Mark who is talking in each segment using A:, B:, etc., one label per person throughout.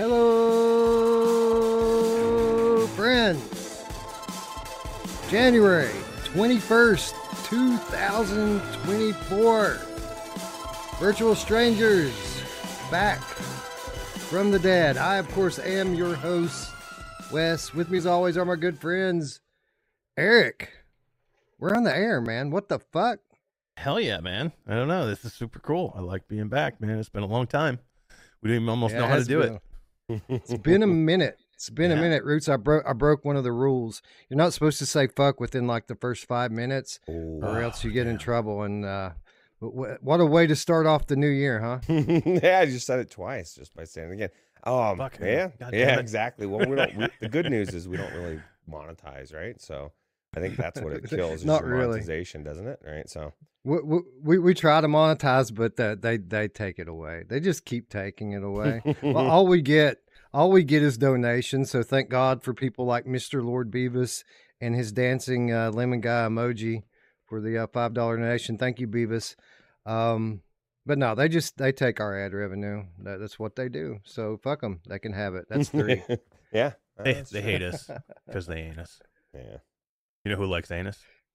A: Hello, friends. January 21st, 2024. Virtual strangers back from the dead. I, of course, am your host, Wes. With me, as always, are my good friends, Eric. We're on the air, man. What the fuck?
B: Hell yeah, man. I don't know. This is super cool. I like being back, man. It's been a long time. We didn't even almost know how to do it.
A: It's been a minute. It's been a minute, Roots. I broke one of the rules. You're not supposed to say fuck within like the first 5 minutes, or else you get in trouble. And what a way to start off the new year, huh?
C: Yeah, I just said it twice just by saying it again.
B: Fuck,
C: yeah,
B: God
C: yeah,
B: damn it.
C: Exactly. Well, the good news is we don't really monetize, right? So I think that's what it kills is
A: Not
C: your
A: really.
C: monetization, doesn't it? Right. So
A: We try to monetize, but they take it away. They just keep taking it away. Well, all we get is donations. So thank God for people like Mr. Lord Beavis and his dancing lemon guy emoji for the $5 donation. Thank you, Beavis. But no, they take our ad revenue. That's what they do. So fuck them. They can have it. That's 3.
C: yeah,
B: They hate us because they ain't us.
C: yeah.
B: You know who likes anus?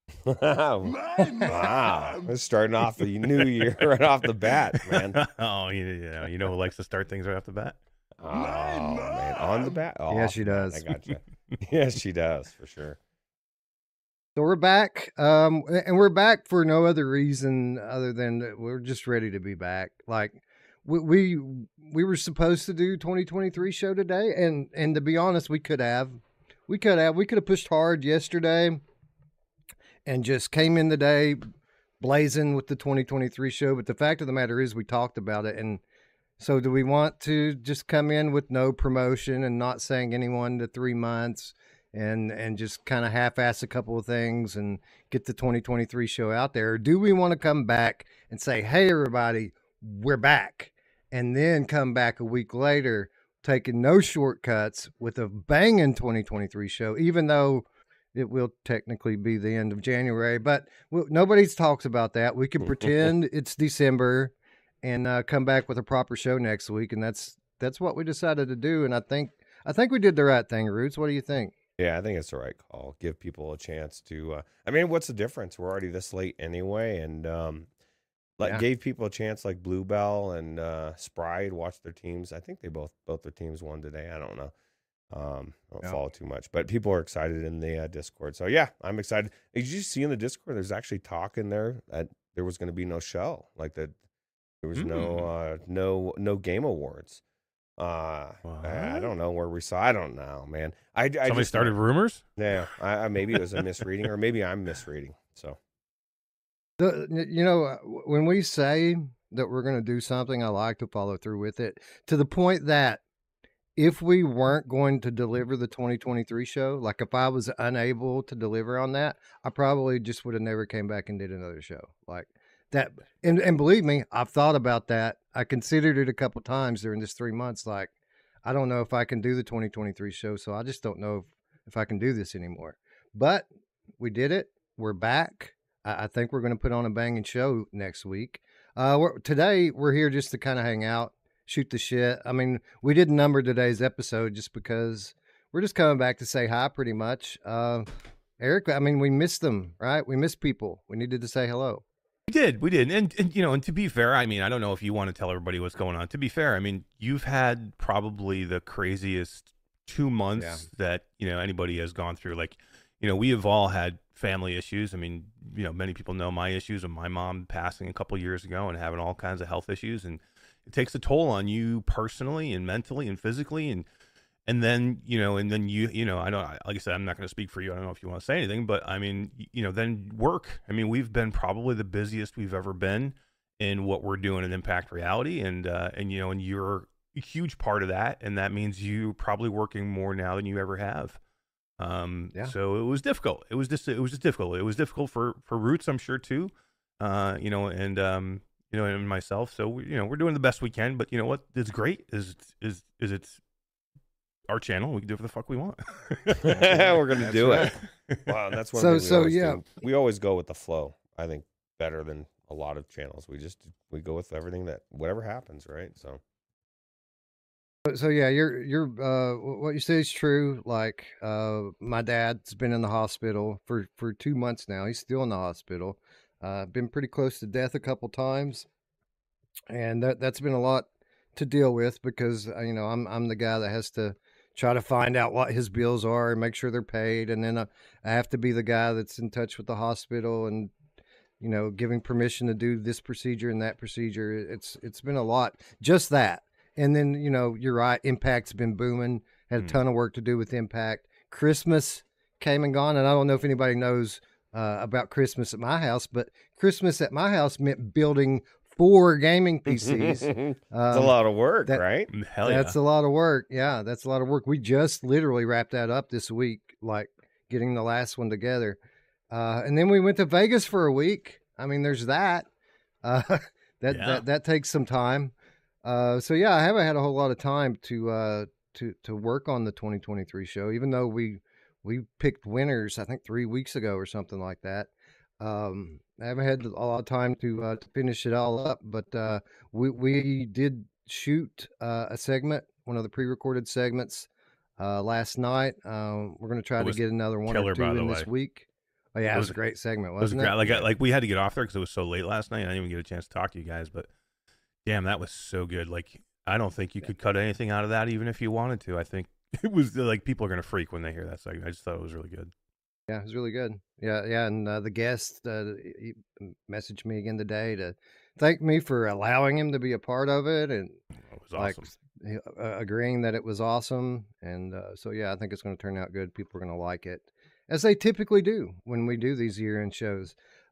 C: Wow, we're starting off the new year right off the bat, man.
B: Oh, you know who likes to start things right off the bat?
C: Oh man, on the bat. Oh,
A: Yeah, she does.
C: I gotcha. Yes, she does for sure.
A: So we're back, and we're back for no other reason other than that we're just ready to be back. Like we were supposed to do 2023 show today, and to be honest, we could have pushed hard yesterday, and just came in the day blazing with the 2023 show. But the fact of the matter is, we talked about it, and so do we want to just come in with no promotion and not saying anyone to 3 months? And just kind of half-ass a couple of things and get the 2023 show out there? Or do we want to come back and say, hey, everybody, we're back, and then come back a week later taking no shortcuts with a banging 2023 show, even though it will technically be the end of January? But nobody talks about that. We can pretend it's December and come back with a proper show next week, and that's what we decided to do. And I think we did the right thing, Roots. What do you think?
C: Yeah, I think it's the right call. Give people a chance to. I mean, what's the difference? We're already this late anyway, and gave people a chance, like Bluebell and Spry, to watch their teams. I think they both their teams won today. I don't know. Don't follow too much, but people are excited in the Discord. So yeah, I'm excited. Did you see in the Discord? There's actually talk in there that there was going to be no show, like that. There was no game awards. I don't know where we saw. I don't know, man.
B: Somebody
C: just
B: started rumors.
C: Yeah, I maybe it was a misreading, or maybe I'm misreading. So,
A: when we say that we're going to do something, I like to follow through with it, to the point that if we weren't going to deliver the 2023 show, like if I was unable to deliver on that, I probably just would have never came back and did another show like that. And believe me, I've thought about that. I considered it a couple times during this 3 months. Like, I don't know if I can do the 2023 show, so I just don't know if I can do this anymore. But we did it. We're back. I think we're going to put on a banging show next week. Today, we're here just to kind of hang out, shoot the shit. I mean, we didn't number today's episode just because we're just coming back to say hi, pretty much. Eric, I mean, we missed them, right? We missed people. We needed to say hello.
B: We did. And to be fair, I mean, I don't know if you want to tell everybody what's going on. To be fair, I mean, you've had probably the craziest 2 months that, anybody has gone through. Like, we have all had family issues. I mean, many people know my issues of my mom passing a couple years ago and having all kinds of health issues. And it takes a toll on you personally and mentally and physically. And then, I don't, like I said, I'm not going to speak for you. I don't know if you want to say anything, but I mean, then work. I mean, we've been probably the busiest we've ever been in what we're doing at Impact Reality. And you're a huge part of that. And that means you're probably working more now than you ever have. So it was difficult. It was just difficult. It was difficult for Roots, I'm sure too. And myself. So, we're doing the best we can, but you know what is great is it's our channel. We can do whatever the fuck we want.
C: We're gonna do it. Wow, that's one thing
A: So
C: we always go with the flow. I think better than a lot of channels. We go with everything that whatever happens, right? So
A: So yeah, you're what you say is true. Like my dad's been in the hospital for 2 months now. He's still in the hospital. Been pretty close to death a couple times, and that's been a lot to deal with because I'm the guy that has to try to find out what his bills are and make sure they're paid, and then I have to be the guy that's in touch with the hospital and giving permission to do this procedure and that procedure. It's been a lot, just that. And then, you're right. Impact's been booming. Had a ton of work to do with Impact. Christmas came and gone. And I don't know if anybody knows about Christmas at my house, but Christmas at my house meant building 4 gaming PCs.
C: It's a lot of work, right?
B: Hell yeah.
A: That's a lot of work. Yeah, that's a lot of work. We just literally wrapped that up this week, like getting the last one together. And then we went to Vegas for a week. I mean, there's that. That takes some time. So yeah, I haven't had a whole lot of time to work on the 2023 show, even though we picked winners, I think 3 weeks ago or something like that. I haven't had a lot of time to finish it all up, but we did shoot a segment, one of the pre-recorded segments, last night. We're going to try to get another one or two in this week. Oh yeah, it was a great segment, wasn't it?
B: Like we had to get off there because it was so late last night. I didn't even get a chance to talk to you guys, but damn, that was so good. Like, I don't think you could cut anything out of that, even if you wanted to. I think it was like people are going to freak when they hear that segment. I just thought it was really good.
A: Yeah, it was really good. Yeah, and the guest he messaged me again today to thank me for allowing him to be a part of it, and
B: it was awesome.
A: Agreeing that it was awesome. And so yeah, I think it's going to turn out good. People are going to like it, as they typically do when we do these year-end shows.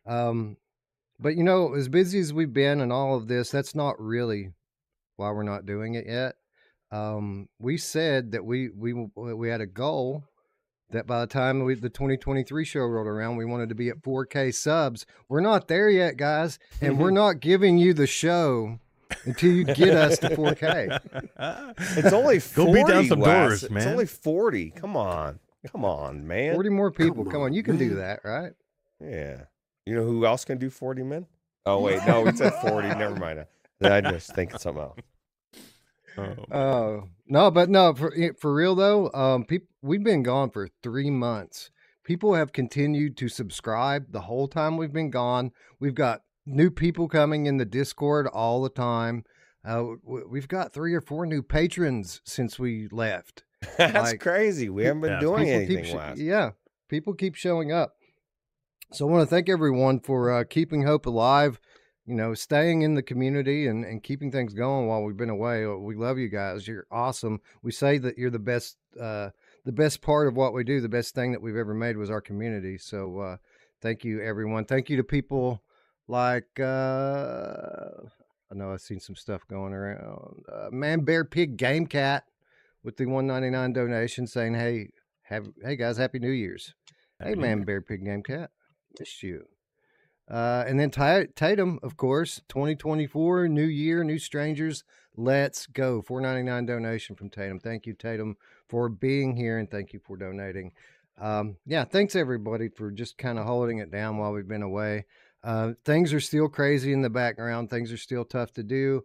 A: But as busy as we've been and all of this, that's not really why we're not doing it yet. We said that we had a goal that by the time the 2023 show rolled around, we wanted to be at 4K subs. We're not there yet, guys, and we're not giving you the show until you get us to 4K.
C: It's only 40.
B: Go beat down some doors, man.
C: It's only 40. Come on, man.
A: 40 more people. Come on, you can do that, right?
C: Yeah. You know who else can do 40 men? Oh, wait. No, we said 40. Never mind. I just think something else.
A: No, for real though, we've been gone for 3 months. People have continued to subscribe the whole time we've been gone. We've got new people coming in the Discord all the time. We've got 3 or 4 new patrons since we left.
C: That's crazy. We haven't been doing anything last.
A: Yeah, people keep showing up. So I want to thank everyone for keeping hope alive, staying in the community and keeping things going while we've been away. We love you guys. You're awesome. We say that you're the best part of what we do. The best thing that we've ever made was our community. So thank you, everyone. Thank you to people like, I know I've seen some stuff going around. Man, Bear, Pig, Game Cat with the $1.99 donation saying, hey guys, Happy New Year's. Hey, Man, Bear, Pig, Game Cat. Missed you. And then Tatum, of course, 2024, new year, new strangers. Let's go. $4.99 donation from Tatum. Thank you, Tatum, for being here, and thank you for donating. Thanks everybody for just kind of holding it down while we've been away. Things are still crazy in the background. Things are still tough to do.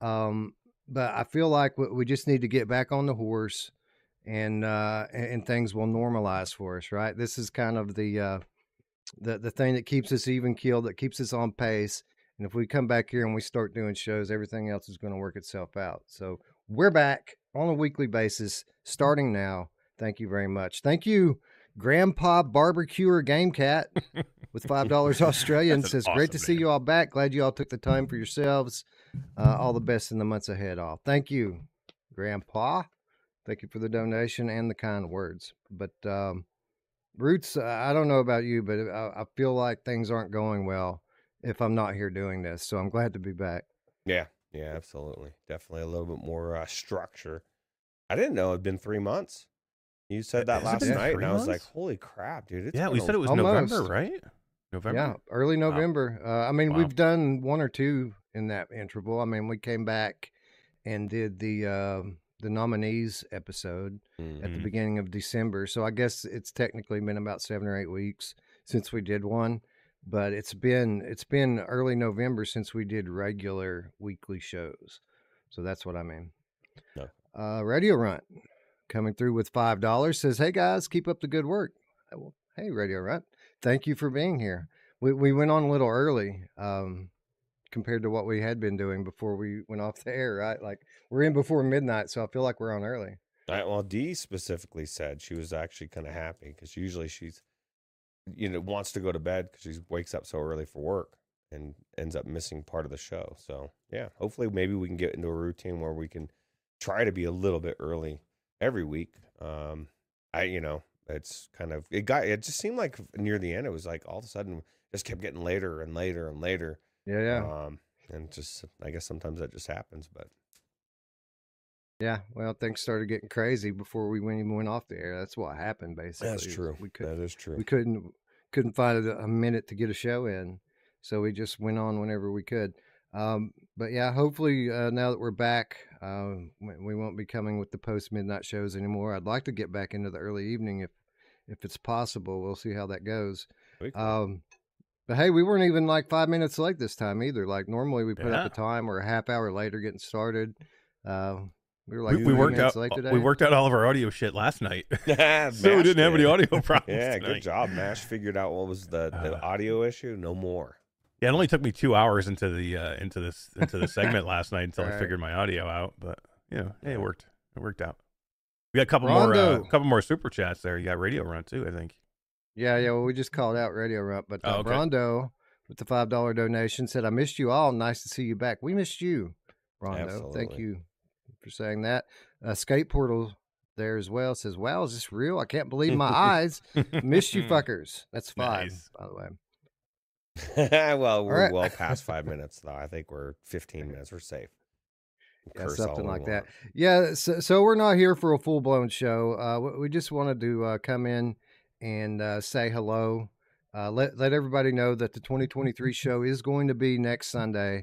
A: But I feel like we just need to get back on the horse, and things will normalize for us, right? This is kind of the thing that keeps us even keeled, that keeps us on pace. And if we come back here and we start doing shows, everything else is going to work itself out. So we're back on a weekly basis starting now. Thank you very much. Thank you, Grandpa Barbecuer Game Cat with $5 Australian. Says, awesome, great to see you all back. Glad you all took the time for yourselves. All the best in the months ahead. All. Thank you, Grandpa. Thank you for the donation and the kind words. But Roots, I don't know about you, but I feel like things aren't going well if I'm not here doing this. So I'm glad to be back.
C: Yeah, absolutely. Definitely a little bit more structure. I didn't know it'd been 3 months. You said that last night, and I was like, holy crap, dude.
B: We said it was almost November, right? November?
A: Yeah, early November. Wow. We've done 1 or 2 in that interval. We came back and did the nominees episode at the beginning of December. So I guess it's technically been about 7 or 8 weeks since we did one, but it's been early November since we did regular weekly shows. So that's what I mean.
C: No.
A: Radio Runt coming through with $5 says, "Hey guys, keep up the good work." Well, hey, Radio Runt, thank you for being here. We went on a little early compared to what we had been doing before we went off the air, right? Like we're in before midnight, so I feel like we're on early.
C: Well, Dee specifically said she was actually kind of happy because usually she's, wants to go to bed because she wakes up so early for work and ends up missing part of the show. So yeah, hopefully maybe we can get into a routine where we can try to be a little bit early every week. It's kind of, it just seemed like near the end, it was like all of a sudden just kept getting later and later and later.
A: Yeah.
C: And just, I guess sometimes that just happens, but.
A: Yeah, well, things started getting crazy before we even went off the air. That's what happened, basically.
C: That's true. That is true.
A: We couldn't find a minute to get a show in, so we just went on whenever we could. But yeah, hopefully now that we're back, we won't be coming with the post-midnight shows anymore. I'd like to get back into the early evening if it's possible. We'll see how that goes. But hey, we weren't even like 5 minutes late this time either. Like normally we put up a time or a half hour later getting started. We were like
B: we worked out. We worked out all of our audio shit last night, so we didn't have any audio problems.
C: Yeah,
B: tonight.
C: Good job, Mash. Figured out what was the audio issue. No more.
B: Yeah, it only took me 2 hours into the segment last night until I figured my audio out. But hey, it worked. It worked out. We got a couple more super chats there. You got Radio Runt too, I think.
A: Yeah. Well, we just called out Radio Runt, but Rondo with the $5 donation said, "I missed you all. Nice to see you back." We missed you, Rondo. Absolutely. Thank you for saying that. Skate Portal there as well says, "Wow, is this real? I can't believe my eyes. Missed you fuckers." That's 5, nice. By the way.
C: Well, we're well past 5 minutes though. I think we're 15 minutes. We're safe.
A: Yeah, something like that. Yeah, so we're not here for a full-blown show. We just wanted to come in and say hello. Let everybody know that the 2023 show is going to be next Sunday.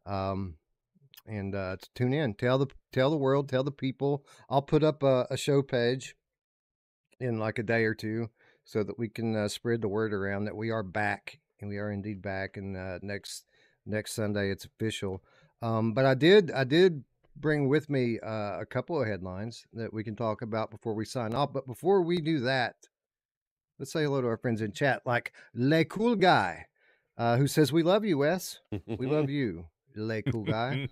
A: And to tune in, tell the world, tell the people. I'll put up a show page in like a day or two so that we can spread the word around that we are back, and we are indeed back. And next Sunday it's official. But I did bring with me a couple of headlines that we can talk about before we sign off. But before we do that, let's say hello to our friends in chat, like Le Cool Guy, who says, "We love you, Wes. We love you, Le Cool Guy."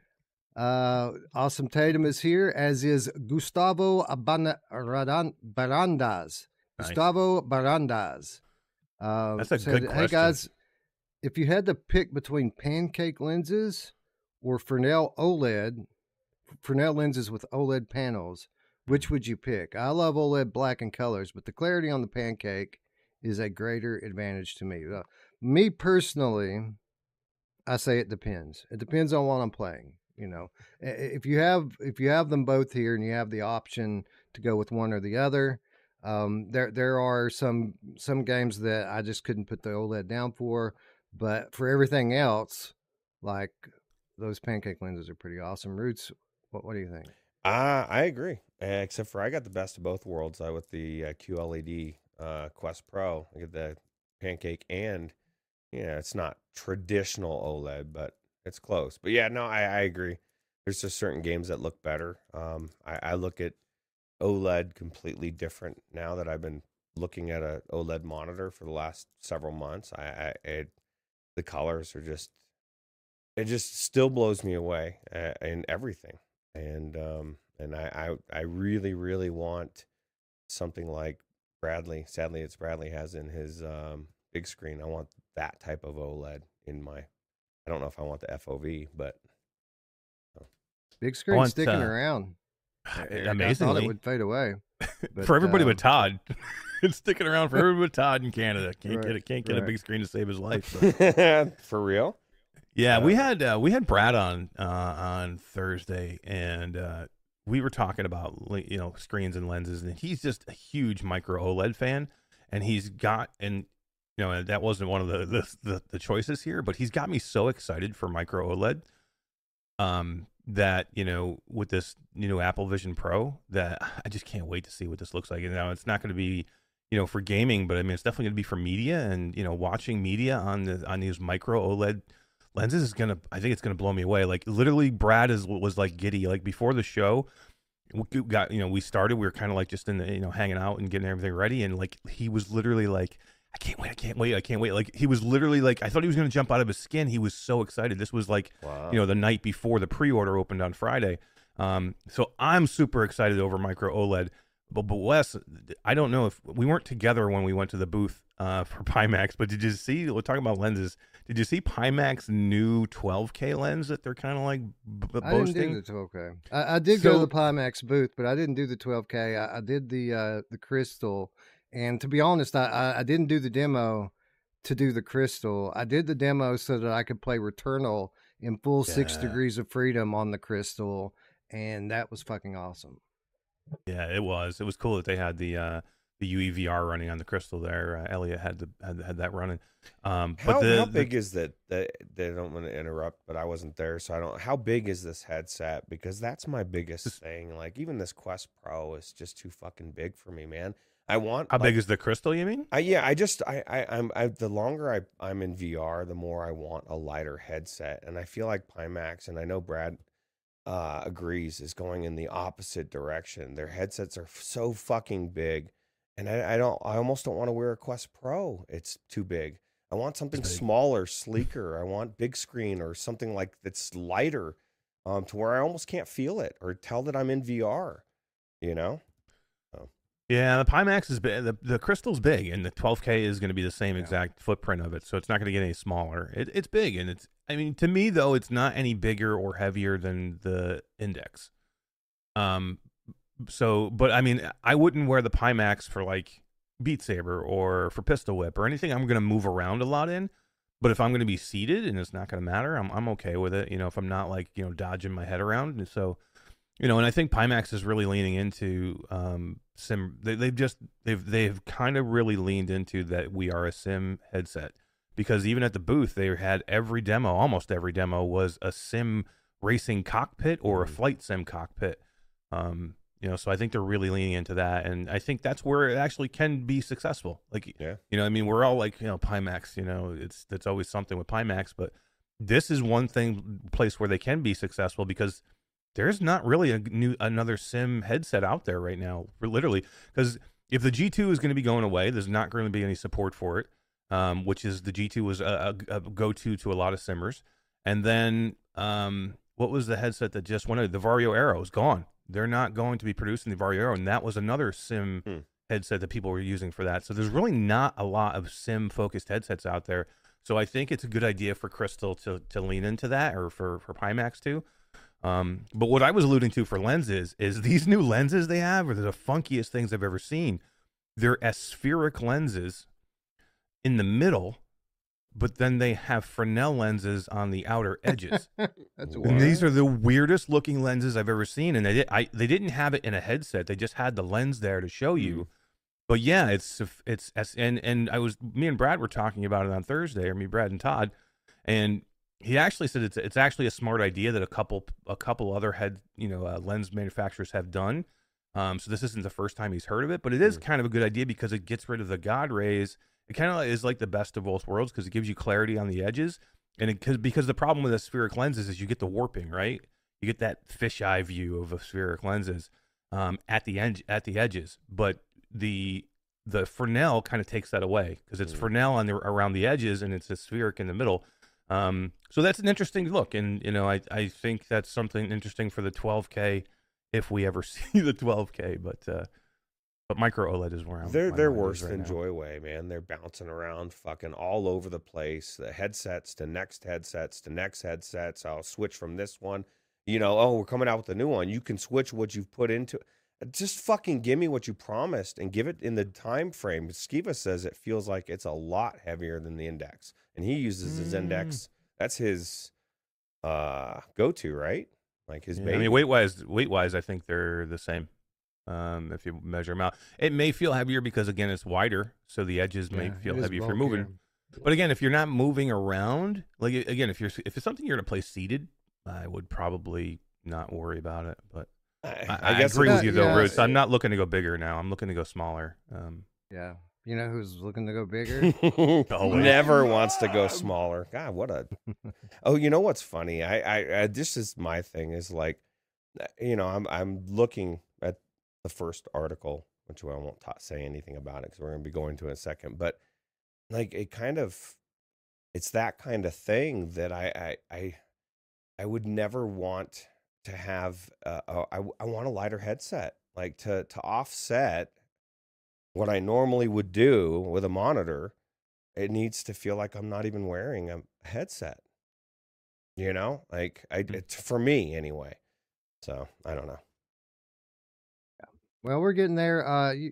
A: Awesome Tatum is here, as is Gustavo Barandas. Nice. Gustavo Barandas.
B: That's a good question.
A: Hey guys, if you had to pick between pancake lenses or Fresnel lenses with OLED panels, which would you pick? I love OLED black and colors, but the clarity on the pancake is a greater advantage to me. Me personally, I say it depends. It depends on what I'm playing. If you have them both here and you have the option to go with one or the other, there are some games that I just couldn't put the OLED down for, but for everything else, like those pancake lenses are pretty awesome. Roots, what do you think?
C: I agree, except for I got the best of both worlds with the QLED Quest Pro. I get the pancake, and it's not traditional OLED, but it's close. But yeah, no, I agree. There's just certain games that look better. I look at OLED completely different now that I've been looking at a OLED monitor for the last several months. The colors are just, it just still blows me away in everything. And I really, really want something like Bradley. Sadly, it's Bradley has in his big screen. I want that type of OLED in my. I don't know if I want the FOV, but
A: big screen sticking around.
B: Amazingly,
A: I thought it would fade away.
B: But, for everybody but Todd, it's sticking around for everybody but Todd in Canada. Can't get a big screen to save his life.
C: For real?
B: Yeah, we had Brad on Thursday, and we were talking about screens and lenses, and he's just a huge micro OLED fan, and he's got and that wasn't one of the choices here, but he's got me so excited for micro OLED, that with this new Apple Vision Pro, that I just can't wait to see what this looks like. And now it's not going to be for gaming, but I mean it's definitely going to be for media, and watching media on these micro OLED lenses is I think it's gonna blow me away. Like literally, Brad was like giddy. Like before the show, we started, we were kind of like just in the, hanging out and getting everything ready. And like, he was literally like, I can't wait. Like, he was literally like, I thought he was going to jump out of his skin. He was so excited. This was like,
C: Wow.
B: the night before the pre-order opened on Friday. So I'm super excited over micro OLED. But Wes, I don't know if we weren't together when we went to the booth for Pimax, but did you see, we're talking about lenses, did you see Pimax new 12K lens that they're kind of like boasting?
A: I didn't do the 12K. I did go to the Pimax booth, but I didn't do the 12K. I did the Crystal. And to be honest, I didn't do the demo to do the Crystal. I did the demo so that I could play Returnal in full 6 degrees of freedom on the Crystal, and that was fucking awesome.
B: Yeah, it was. It was cool that they had the UEVR running on the Crystal there. Elliot had that running.
C: How big is that? They don't want to interrupt, but I wasn't there, so I don't. How big is this headset? Because that's my biggest thing. Like, even this Quest Pro is just too fucking big for me, man. I want.
B: How big is the Crystal? You mean?
C: I'm the longer I'm in VR, the more I want a lighter headset, and I feel like Pimax, and I know Brad agrees, is going in the opposite direction. Their headsets are so fucking big, and I almost don't want to wear a Quest Pro. It's too big. I want something smaller, sleeker. I want big screen or something like that's lighter, to where I almost can't feel it or tell that I'm in VR.
B: Yeah, the Pimax is big. The Crystal's big, and the 12K is going to be the same exact footprint of it, so it's not going to get any smaller. It's big, and to me though, it's not any bigger or heavier than the Index. But I wouldn't wear the Pimax for like Beat Saber or for Pistol Whip or anything I'm going to move around a lot in. But if I'm going to be seated and it's not going to matter, I'm okay with it. If I'm not like dodging my head around, and so. And I think Pimax is really leaning into sim. They've kind of really leaned into that we are a sim headset, because even at the booth they had almost every demo was a sim racing cockpit or a flight sim cockpit. So I think they're really leaning into that, and I think that's where it actually can be successful. Like, we're all like, Pimax, that's always something with Pimax, but this is one place where they can be successful, because there's not really another sim headset out there right now, literally. Because if the G2 is going to be going away, there's not going to be any support for it, which is the G2 was a go-to to a lot of simmers. And then what was the headset that just went out? The Vario Aero is gone. They're not going to be producing the Vario Aero, and that was another sim headset that people were using for that. So there's really not a lot of sim-focused headsets out there. So I think it's a good idea for Crystal to lean into that, or for Pimax too. But what I was alluding to for lenses is these new lenses they have are the funkiest things I've ever seen. They're aspheric lenses in the middle, but then they have Fresnel lenses on the outer edges. And these are the weirdest looking lenses I've ever seen. And they didn't have it in a headset. They just had the lens there to show you. But yeah, me and Brad were talking about it on Thursday, or me, Brad, and Todd, and he actually said it's actually a smart idea that a couple other lens manufacturers have done. So this isn't the first time he's heard of it, but it is kind of a good idea because it gets rid of the God rays. It kind of is like the best of both worlds, because it gives you clarity on the edges, and because the problem with aspheric lenses is you get the warping, right? You get that fisheye view of aspheric lenses at the edges, but the Fresnel kind of takes that away, because it's Fresnel around the edges and it's aspheric in the middle. So that's an interesting look, and I think that's something interesting for the 12K if we ever see the 12K. But micro OLED is where
C: they're worse than Joyway, man. They're bouncing around, fucking all over the place. The headsets to next headsets to next headsets. I'll switch from this one. We're coming out with a new one. You can switch what you've put into. Just fucking give me what you promised and give it in the time frame. Skiva says it feels like it's a lot heavier than the Index, and he uses his Index. That's his go-to, right? Like his baby.
B: I mean, weight wise, I think they're the same. If you measure them out, it may feel heavier because again it's wider, so the edges may feel heavy if you're moving. But again, if you're not moving around, like again, if it's something you're gonna play seated, I would probably not worry about it. But I guess agree with you though, Roots. I'm not looking to go bigger now. I'm looking to go smaller.
A: Yeah. You know who's looking to go bigger?
C: Never wants to go smaller. God, what a... Oh, you know what's funny? I this is my thing, is like, I'm looking at the first article, which I won't say anything about it because we're going to be going to in a second. But like it's that kind of thing that I would never want to have. I want a lighter headset, like to offset what I normally would do with a monitor. It needs to feel like I'm not even wearing a headset. It's for me anyway. So I don't know.
A: Well, we're getting there.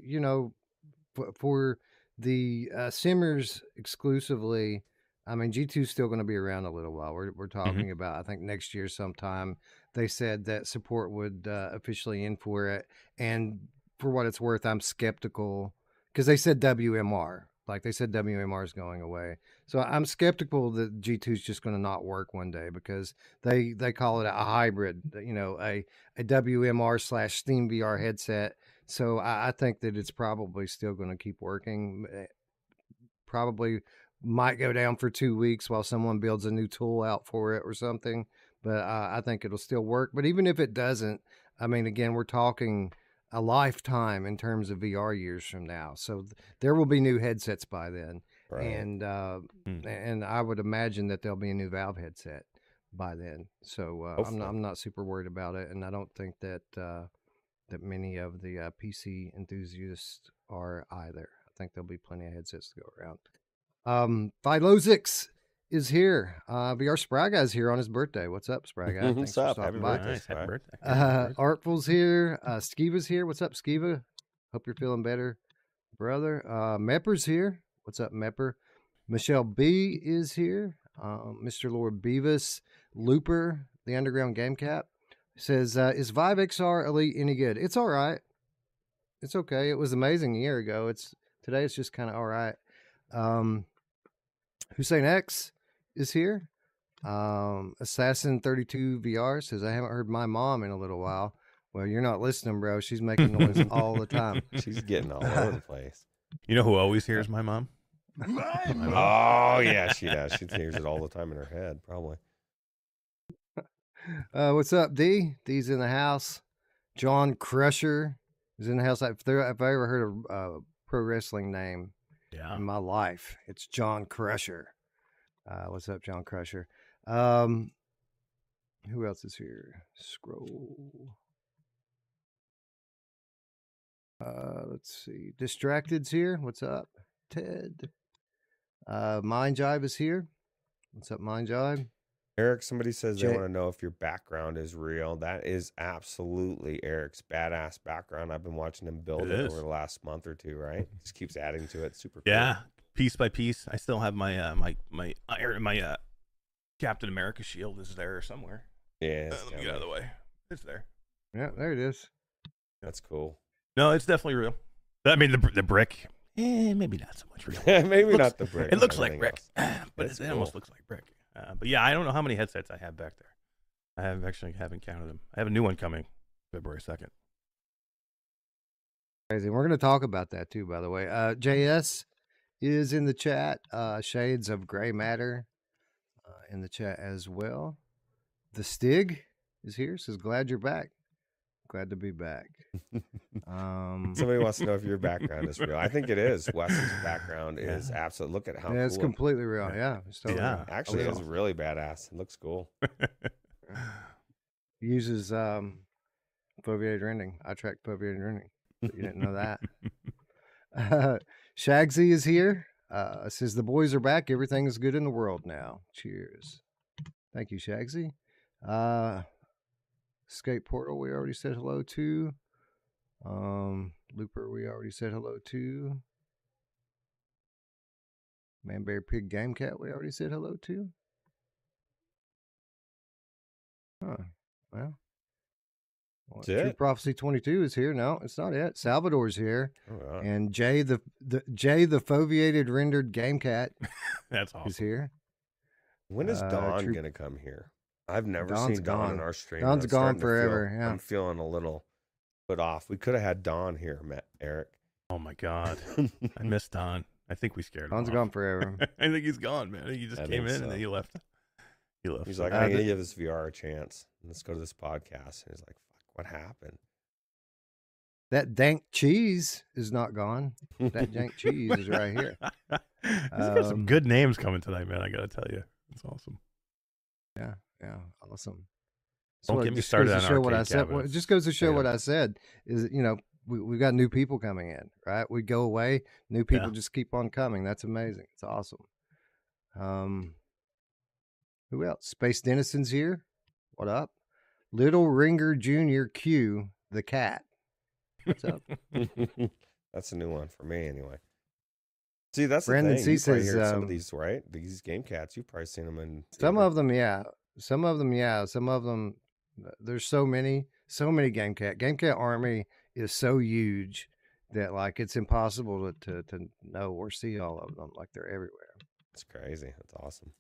A: For the Simmers exclusively, I mean, G2 is still going to be around a little while. We're talking about, I think, next year sometime. They said that support would officially end for it. And for what it's worth, I'm skeptical because they said WMR. Like they said, WMR is going away. So I'm skeptical that G2 is just going to not work one day because they call it a hybrid, a WMR / SteamVR headset. So I think that it's probably still going to keep working. Probably might go down for 2 weeks while someone builds a new tool out for it or something. But I think it'll still work. But even if it doesn't, I mean, again, we're talking a lifetime in terms of VR years from now. So there will be new headsets by then. Right. And I would imagine that there'll be a new Valve headset by then. So I'm not super worried about it. And I don't think that that many of the PC enthusiasts are either. I think there'll be plenty of headsets to go around. Philozix is here. VR Spry Guy's here on his birthday. What's up, Spry Guy?
C: What's up? Happy birthday.
B: Happy birthday.
A: Artful's here. Skiva's here. What's up, Skiva? Hope you're feeling better, brother. Mepper's here. What's up, Mepper? Michelle B is here. Mr. Lord Beavis. Looper, the Underground Game Cap, says, is Vive XR Elite any good? It's all right. It's okay. It was amazing a year ago. Today it's just kind of all right. Hussein X is here. Assassin 32 VR says, I haven't heard my mom in a little while. Well, you're not listening, bro. She's making noise all the time.
C: She's getting all over the place.
B: You know who always hears my mom?
C: Oh, yeah, she does. She hears it all the time in her head, probably.
A: What's up, D? D's in the house. John Crusher is in the house. If I ever heard a pro wrestling name in my life, it's John Crusher. What's up, John Crusher? Who else is here? Scroll. Let's see. Distracted's here. What's up, Ted? Mind Jive is here. What's up, Mind Jive?
C: Eric, somebody says they want to know if your background is real. That is absolutely Eric's badass background. I've been watching him build it over the last month or two, right? He just keeps adding to it. Super cool.
B: Yeah, piece by piece. I still have my my Captain America shield is there somewhere.
C: Yeah.
B: Let me get out of the way. It's there.
A: Yeah, there it is.
C: That's cool.
B: No, it's definitely real. I mean, the brick, maybe not so much real.
C: Maybe not the brick.
B: It looks like brick, but it almost looks like brick. But yeah, I don't know how many headsets I have back there. I haven't counted them. I have a new one coming February 2nd.
A: Crazy. We're going to talk about that too, by the way. JS is in the chat. Shades of Gray Matter in the chat as well. The Stig is here. Says, glad you're back. Glad to be back.
C: Somebody wants to know if your background is real. I think it is. Wes's background is absolute. Look at how
A: it's
C: cool
A: completely real. Yeah. It's totally real.
C: Actually, it's really badass. It looks cool.
A: Uses foveated rendering. I track foveated rendering. But you didn't know that. Shagsy is here. Says the boys are back. Everything is good in the world now. Cheers. Thank you, Shagsy. Escape Portal, we already said hello to. Looper, we already said hello to. Manberry Pig Game Cat, we already said hello to. Well, True Prophecy 22 is here. No, it's not it. Salvador's here. Oh, wow. And Jay the foveated rendered Game Cat
B: That's awesome.
A: is here.
C: When is Dawn going to come here? I've never seen Dawn in our stream.
A: Dawn's gone forever. Yeah.
C: I'm feeling a little put off. We could have had Dawn here, Eric.
B: Oh my God. I miss Dawn. I think we scared him.
A: Dawn's gone forever.
B: I think he's gone, man. He just came in and then he left.
C: He's like, I'm going to give this VR a chance. Let's go to this podcast. And he's like, fuck what happened?
A: That dank cheese is not gone. That dank cheese is right here.
B: He's got some good names coming tonight, man. I got to tell you. It's awesome.
A: Yeah, awesome.
B: Don't get me started on
A: what I said. It just goes to show what I said is, we've got new people coming in, right? We go away, new people just keep on coming. That's amazing. It's awesome. Who else? Space Denison's here. What up? Little Ringer Jr. Q, the cat. What's up?
C: That's a new one for me, anyway. See, that's
A: Brandon
C: the thing.
A: C says
C: some of these, right? These game cats, you've probably seen them in.
A: Some of them, yeah. Some of them. There's so many game cat. Game cat army is so huge that like it's impossible to know or see all of them. Like they're everywhere.
C: It's crazy. That's awesome.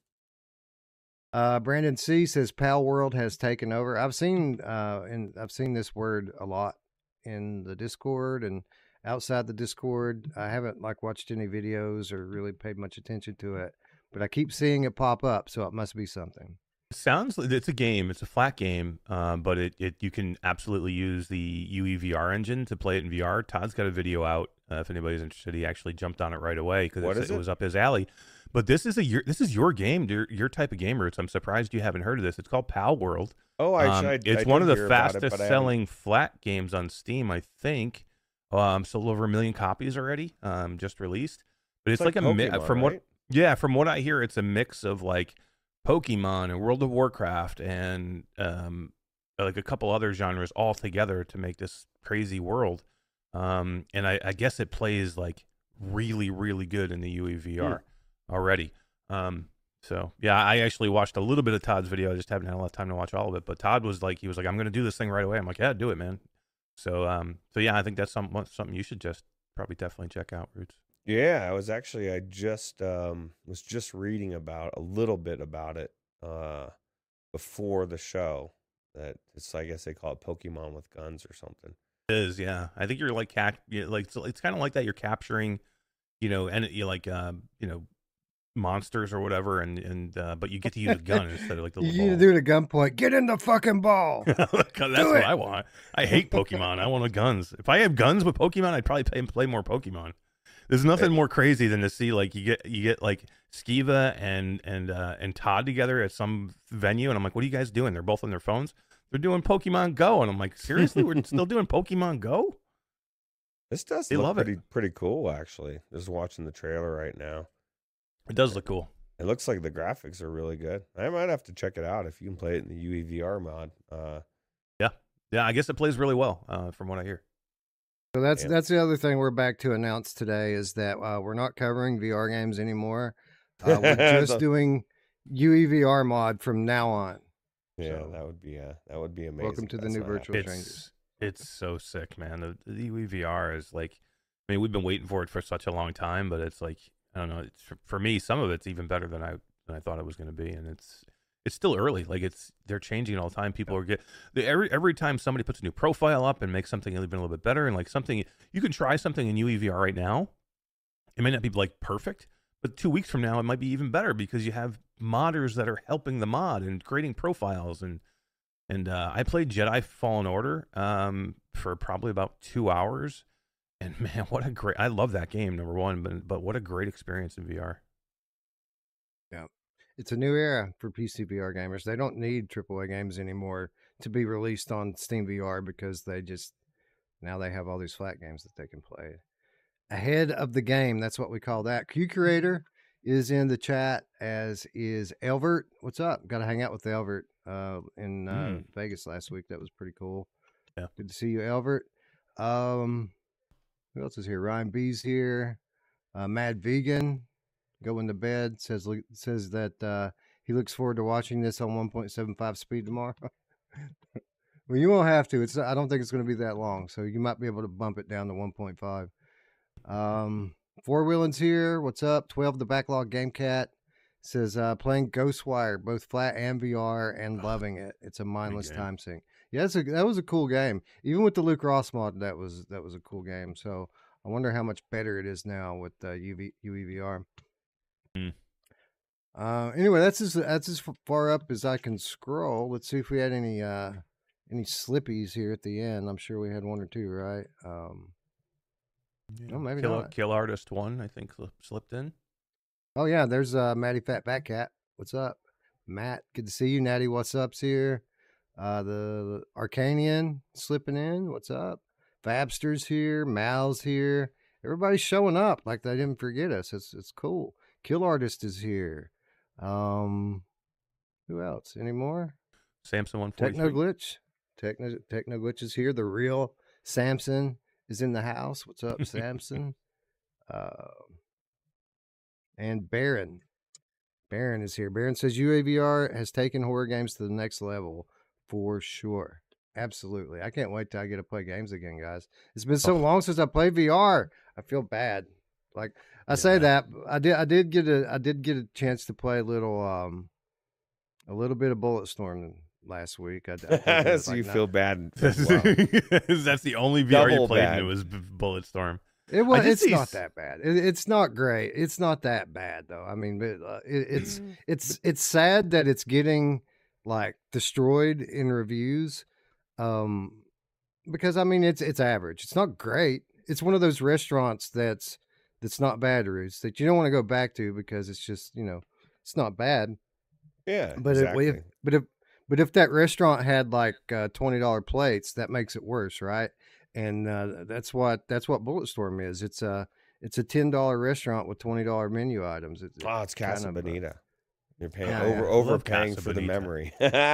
A: Brandon C says Pal World has taken over. I've seen this word a lot in the Discord and outside the Discord. I haven't watched any videos or really paid much attention to it, but I keep seeing it pop up, so it must be something.
B: Sounds like it's a game. It's a flat game, but you can absolutely use the UEVR engine to play it in VR. Todd's got a video out. If anybody's interested, he actually jumped on it right away because it was up his alley. But this is your game, your type of gamer. I'm surprised you haven't heard of this. It's called Pal World.
C: Oh,
B: it's one of the fastest selling flat games on Steam, I think. Sold over 1 million copies already. Just released. But it's like a
C: Pokemon,
B: from what I hear, it's a mix of like Pokemon and World of Warcraft and like a couple other genres all together to make this crazy world. And I guess it plays like really, really good in the UEVR already. So yeah, I actually watched a little bit of Todd's video. I just haven't had a lot of time to watch all of it. But Todd was like, I'm going to do this thing right away. I'm like, yeah, do it, man. So yeah, I think that's something you should definitely check out, Roots.
C: Yeah, I just was just reading a little bit about it before the show. That it's, I guess they call it Pokemon with guns or something.
B: It is, yeah. I think you're like it's kind of like that. You're capturing, and you monsters or whatever, and but you get to use a gun instead of like the little
A: you do it at gunpoint. Get in the fucking ball.
B: That's what I want. I hate Pokemon. I want guns. If I have guns with Pokemon, I'd probably play more Pokemon. There's nothing more crazy than to see like you get like Skiva and Todd together at some venue, and I'm like, what are you guys doing? They're both on their phones. They're doing Pokemon Go, and I'm like, seriously, we're still doing Pokemon Go?
C: This does look pretty cool, actually. Just watching the trailer right now.
B: It does look cool.
C: It looks like the graphics are really good. I might have to check it out if you can play it in the UEVR mod.
B: Yeah, I guess it plays really well from what I hear.
A: So that's the other thing we're back to announce today is that we're not covering VR games anymore. We're just doing UEVR mod from now on.
C: Yeah, so, that would be amazing.
A: Welcome to the new Virtual Strangers.
B: It's so sick, man. The UEVR is like, I mean, we've been waiting for it for such a long time, but it's like, I don't know. It's, for me, some of it's even better than I thought it was going to be, and it's still early. Like they're changing all the time. People are every time somebody puts a new profile up and makes something even a little bit better, and like something you can try something in UEVR right now. It may not be like perfect, but 2 weeks from now it might be even better because you have modders that are helping the mod and creating profiles. And I played Jedi Fallen Order for probably about 2 hours. And man, I love that game, number one, but what a great experience in VR.
A: Yeah. It's a new era for PC VR gamers. They don't need AAA games anymore to be released on Steam VR because now they have all these flat games that they can play. Ahead of the game, that's what we call that. Q Curator is in the chat, as is Elvert. What's up? Got to hang out with Elvert in Vegas last week. That was pretty cool.
B: Yeah.
A: Good to see you, Elvert. Who else is here? Ryan B's here. Mad Vegan, going to bed, says that he looks forward to watching this on 1.75 speed tomorrow. Well, you won't have to. I don't think it's going to be that long, so you might be able to bump it down to 1.5. Four Wheeling's here. What's up? 12 the Backlog Game Cat says playing Ghostwire, both flat and VR, and loving it. It's a mindless time sink. Yeah, that was a cool game. Even with the Luke Ross mod, that was a cool game. So I wonder how much better it is now with UEVR. Anyway, that's as far up as I can scroll. Let's see if we had any any slippies here at the end. I'm sure we had one or two, right?
B: Yeah.
A: Oh, maybe not.
B: Kill Artist 1, I think, slipped in.
A: Oh yeah, there's Matty Fat Bat Cat. What's up, Matt? Good to see you, Natty. What's up's here? The Arcanian slipping in. What's up? Fabster's here. Mal's here. Everybody's showing up like they didn't forget us. It's cool. Kill Artist is here. Who else? Any more?
B: Samson 143.
A: Techno Glitch is here. The real Samson is in the house. What's up, Samson? And Baron is here. Baron says UAVR has taken horror games to the next level for sure. Absolutely. I can't wait till I get to play games again, guys. It's been so long since I played VR. I feel bad. Like I say that I did get a chance to play a little bit of Bulletstorm last week. I
C: so you feel bad.
B: That's the only VR you played, and it was Bulletstorm.
A: It's not that bad. It's not great. It's not that bad though. I mean, it's sad that it's getting like destroyed in reviews, because I mean it's average. It's not great. It's one of those restaurants that's not bad, Roots, that you don't want to go back to because it's just it's not bad.
C: Yeah,
A: but
C: exactly.
A: if that restaurant had like $20 plates, that makes it worse, right? And that's what Bulletstorm is. It's a $10 restaurant with $20 menu items.
C: It's Casa Bonita. You're paying overpaying for the memory.
B: Yeah.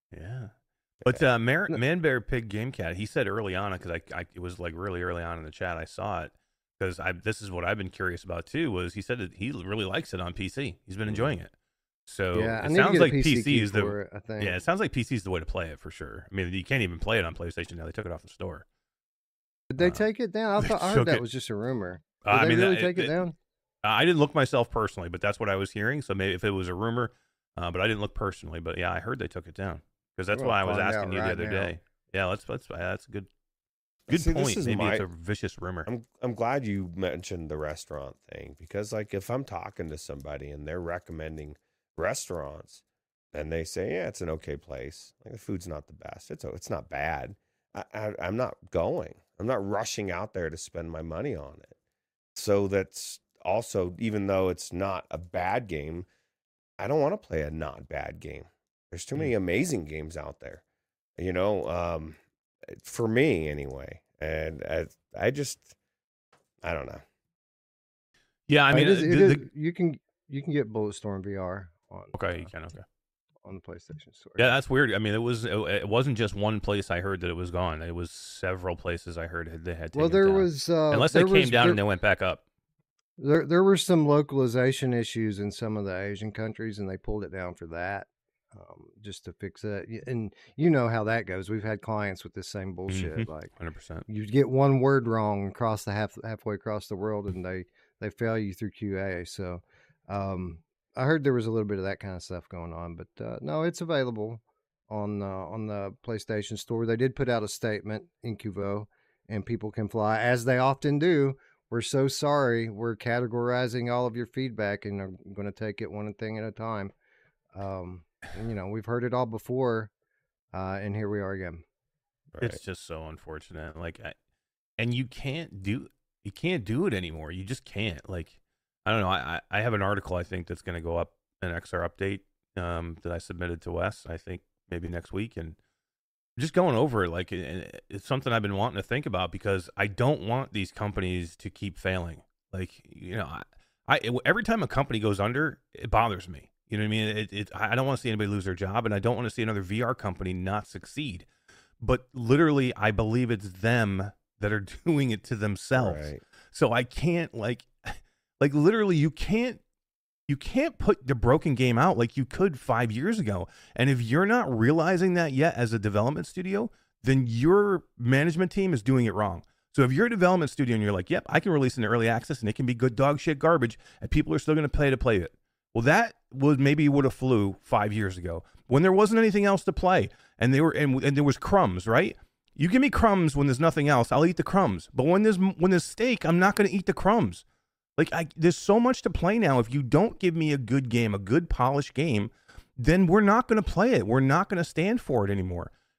B: But Man Bear Pig Game Cat, he said early on, because it was like really early on in the chat, I saw it, because this is what I've been curious about too, was he said that he really likes it on PC. He's been enjoying it. So it sounds like PC is it sounds like PC is the way to play it for sure. I mean, you can't even play it on PlayStation now. They took it off the store.
A: Did they take it down? I heard that was just a rumor. Did they really take it down?
B: I didn't look myself personally, but that's what I was hearing. So maybe if it was a rumor, but I didn't look personally. But yeah, I heard they took it down, because that's why I was asking you the other day. Yeah, that's a good point. Maybe it's a vicious rumor.
C: I'm glad you mentioned the restaurant thing, because like if I'm talking to somebody and they're recommending restaurants and they say, yeah, it's an okay place, like the food's not the best, it's not bad, I'm not going. I'm not rushing out there to spend my money on it. So that's also, even though it's not a bad game, I don't want to play a not bad game. There's too many amazing games out there, for me anyway. And I don't know.
B: Yeah, I mean,
A: you can get Bulletstorm VR on.
B: Okay, you can. Okay.
A: On the PlayStation Store.
B: Yeah, that's weird. I mean, it wasn't just one place I heard that it was gone. It was several places I heard they had taken it down.
A: Was
B: unless they came down and they went back up.
A: There were some localization issues in some of the Asian countries, and they pulled it down for that, just to fix it. And you know how that goes. We've had clients with this same bullshit. Like
B: 100%.
A: You get one word wrong across the halfway across the world, and they fail you through QA. So. I heard there was a little bit of that kind of stuff going on, but no, it's available on the PlayStation Store. They did put out a statement in Cuvo, and people can fly, as they often do. We're so sorry. We're categorizing all of your feedback and are going to take it one thing at a time. And, we've heard it all before, and here we are again.
B: Right. It's just so unfortunate. Like, and you can't do it anymore. You just can't. Like, I don't know. I have an article, I think, that's going to go up, an XR update that I submitted to Wes, I think maybe next week. And just going over it, like, it's something I've been wanting to think about, because I don't want these companies to keep failing. Like, every time a company goes under, it bothers me. You know what I mean? I don't want to see anybody lose their job, and I don't want to see another VR company not succeed. But literally, I believe it's them that are doing it to themselves. Right. So I can't, like literally, you can't put the broken game out like you could 5 years ago. And if you're not realizing that yet as a development studio, then your management team is doing it wrong. So if you're a development studio and you're like, yep, I can release into early access and it can be good dog shit garbage and people are still going to play it. Well, that would have flew 5 years ago when there wasn't anything else to play. And there was crumbs, right? You give me crumbs when there's nothing else, I'll eat the crumbs. But when there's steak, I'm not going to eat the crumbs. Like, there's so much to play now. If you don't give me a good game, a good polished game, then we're not going to play it. We're not going to stand for it anymore.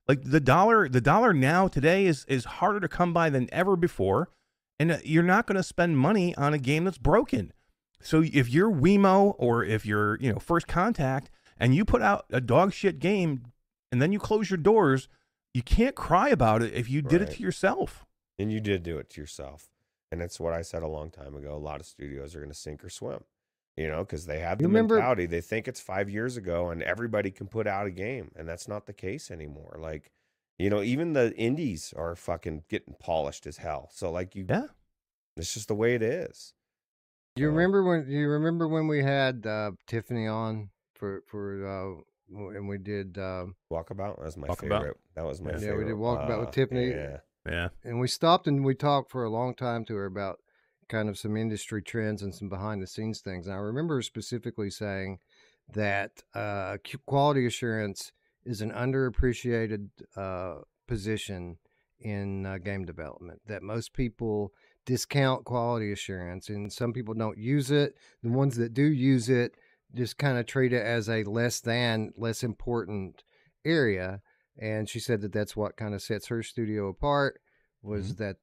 B: Like the dollar now today is harder to come by than ever before, and you're not going to spend money on a game that's broken. So if you're Wiimo or if you're First Contact and you put out a dog shit game and then you close your doors, you can't cry about it if you did it to yourself.
C: And you did do it to yourself. And that's what I said a long time ago. A lot of studios are going to sink or swim, because they have the mentality. They think it's 5 years ago and everybody can put out a game. And that's not the case anymore. Like, even the indies are fucking getting polished as hell. So like it's just the way it is.
A: You remember when we had Tiffany on for and we did
C: Walkabout? That was my favorite. That was my favorite.
A: Yeah, we did Walkabout with Tiffany.
B: Yeah.
A: And we stopped and we talked for a long time to her about kind of some industry trends and some behind the scenes things. And I remember her specifically saying that quality assurance is an underappreciated position in game development, that most people discount quality assurance and some people don't use it. The ones that do use it just kind of treat it as a less important area. And she said that that's what kind of sets her studio apart, was that,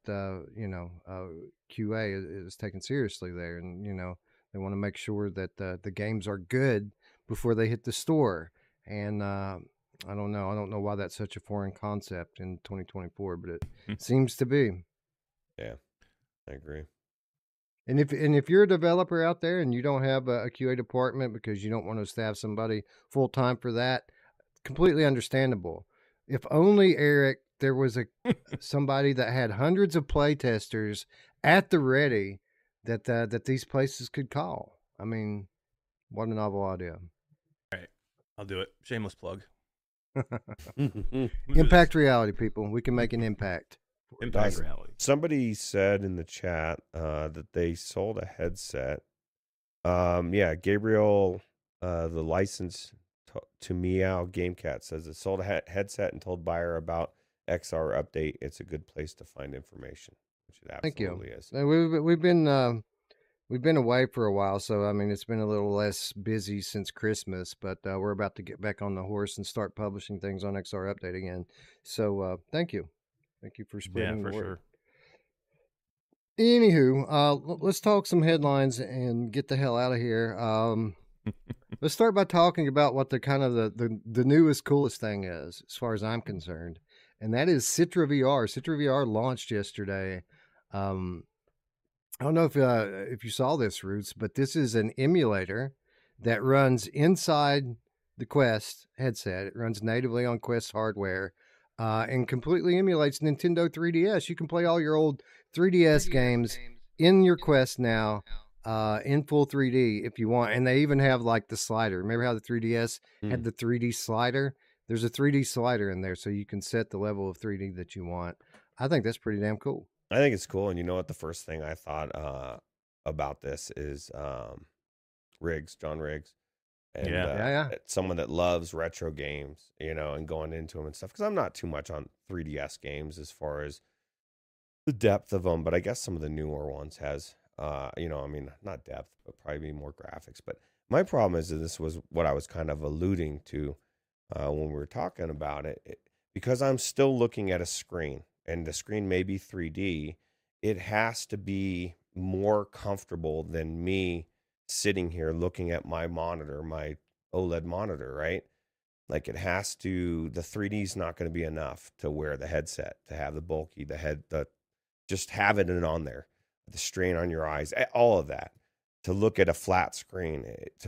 A: QA is taken seriously there. And, they want to make sure that the games are good before they hit the store. And I don't know. I don't know why that's such a foreign concept in 2024, but it seems to be.
C: Yeah, I agree.
A: And if you're a developer out there and you don't have a QA department because you don't want to staff somebody full time for that, completely understandable. If only, Eric, there was somebody that had hundreds of play testers at the ready that these places could call. I mean, what a novel idea.
B: All right. I'll do it. Shameless plug.
A: Impact reality, people. We can make an impact.
B: Impact reality.
C: Somebody said in the chat that they sold a headset. Gabriel, the license to Meow GameCat says it sold a headset and told buyer about XR update. It's a good place to find information, which it absolutely is.
A: We've been away for a while, so I mean it's been a little less busy since Christmas, but we're about to get back on the horse and start publishing things on XR Update again. So thank you for spreading the word. Sure. Anywho, let's talk some headlines and get the hell out of here. Let's start by talking about what the kind of the newest, coolest thing is, as far as I'm concerned, and that is Citra VR. Citra VR launched yesterday. I don't know if you saw this, Roots, but this is an emulator that runs inside the Quest headset. It runs natively on Quest hardware and completely emulates Nintendo 3DS. You can play all your old 3DS games in your Quest now. In full 3D if you want. And they even have like the slider. Remember how the 3DS had the 3D slider? There's a 3D slider in there so you can set the level of 3D that you want. I think that's pretty damn cool.
C: I think it's cool. And you know what? The first thing I thought about this is John Riggs. And someone that loves retro games, and going into them and stuff. Because I'm not too much on 3DS games as far as the depth of them, but I guess some of the newer ones has... not depth, but probably more graphics. But my problem is that this was what I was kind of alluding to when we were talking about it. Because I'm still looking at a screen, and the screen may be 3D, it has to be more comfortable than me sitting here looking at my monitor, my OLED monitor, right? Like the 3D is not going to be enough to wear the headset, to have the bulky, just have it on there. The strain on your eyes, all of that, to look at a flat screen.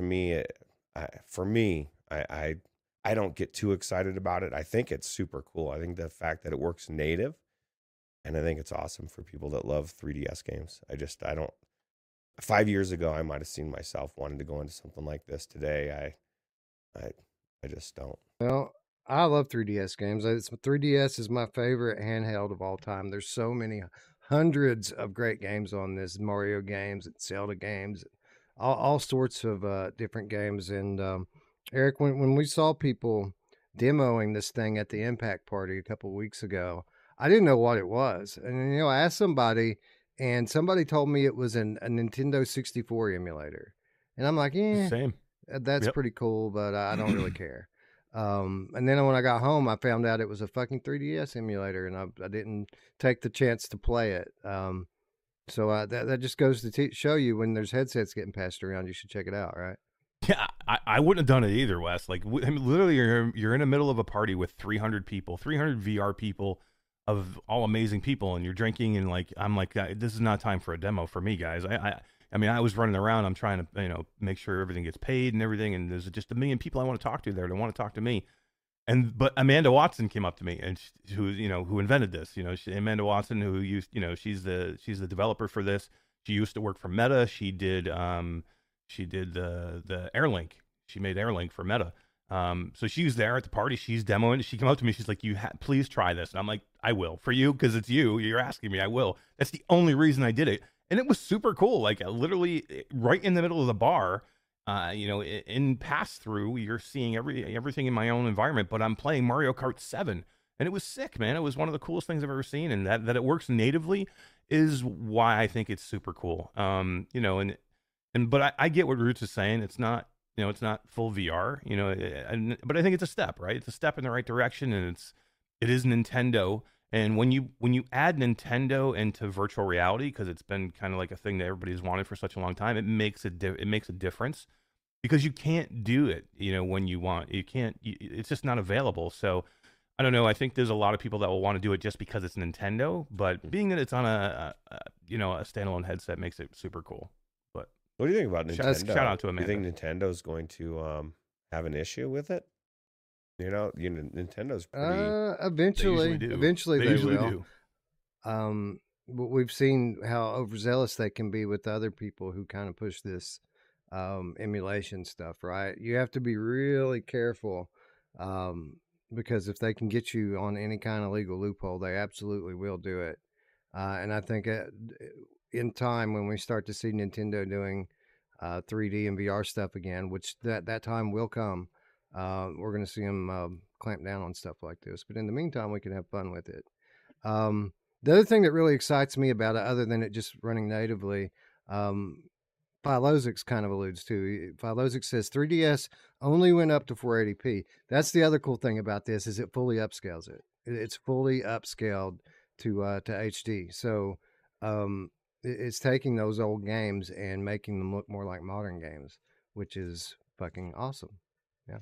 C: I don't get too excited about it. I think it's super cool. I think the fact that it works native, and I think it's awesome for people that love 3DS games. I don't. 5 years ago, I might have seen myself wanting to go into something like this. Today, I just don't.
A: Well, I love 3DS games. 3DS is my favorite handheld of all time. There's so many. Hundreds of great games on this, Mario games, Zelda games, all sorts of different games. And Eric, when we saw people demoing this thing at the Impact Party a couple of weeks ago, I didn't know what it was. And, I asked somebody, and somebody told me it was a Nintendo 64 emulator. And I'm like,
B: same.
A: That's pretty cool, but I don't really care. And then when I got home, I found out it was a fucking 3DS emulator, and I didn't take the chance to play it. So that just goes to show you, when there's headsets getting passed around, you should check it out, right?
B: Yeah, I wouldn't have done it either, Wes. Like, I mean, literally, you're in the middle of a party with 300 people, 300 VR people, of all amazing people, and you're drinking, and like, I'm like, this is not time for a demo for me, guys. I mean, I was running around. I'm trying to, make sure everything gets paid and everything, and there's just a million people I want to talk to there. They want to talk to me. But Amanda Watson came up to me, and who invented this. Amanda Watson, who used, she's the developer for this. She used to work for Meta. She did the Airlink. She made Airlink for Meta. So she was there at the party. She's demoing. She came up to me. She's like, please try this. And I'm like, I will, for you, because it's you. You're asking me. I will. That's the only reason I did it. And it was super cool. Like, literally right in the middle of the bar. In pass through, you're seeing everything in my own environment, but I'm playing Mario Kart 7, and it was sick, man. It was one of the coolest things I've ever seen, and that it works natively is why I think it's super cool. But I get what Roots is saying. It's not, it's not full VR, but I think it's a step, right? It's a step in the right direction, and it is Nintendo. And when you add Nintendo into virtual reality, because it's been kind of like a thing that everybody's wanted for such a long time, it makes a difference, because you can't do it, when you want. You can't. It's just not available. So I don't know. I think there's a lot of people that will want to do it just because it's Nintendo, but being that it's on a standalone headset makes it super cool. But
C: what do you think about Nintendo?
B: Shout out to Amanda.
C: Do you think Nintendo's going to have an issue with it? Nintendo's pretty.
A: Eventually they will.
B: Do.
A: But we've seen how overzealous they can be with other people who kind of push this emulation stuff, right? You have to be really careful, because if they can get you on any kind of legal loophole, they absolutely will do it. And I think in time, when we start to see Nintendo doing 3D and VR stuff again, which that time will come, we're going to see them clamp down on stuff like this. But in the meantime, we can have fun with it. The other thing that really excites me about it, other than it just running natively, Philosix kind of alludes to. Philosix says 3DS only went up to 480p. That's the other cool thing about this, is it fully upscales it. It's fully upscaled to HD. So it's taking those old games and making them look more like modern games, which is fucking awesome. Yeah.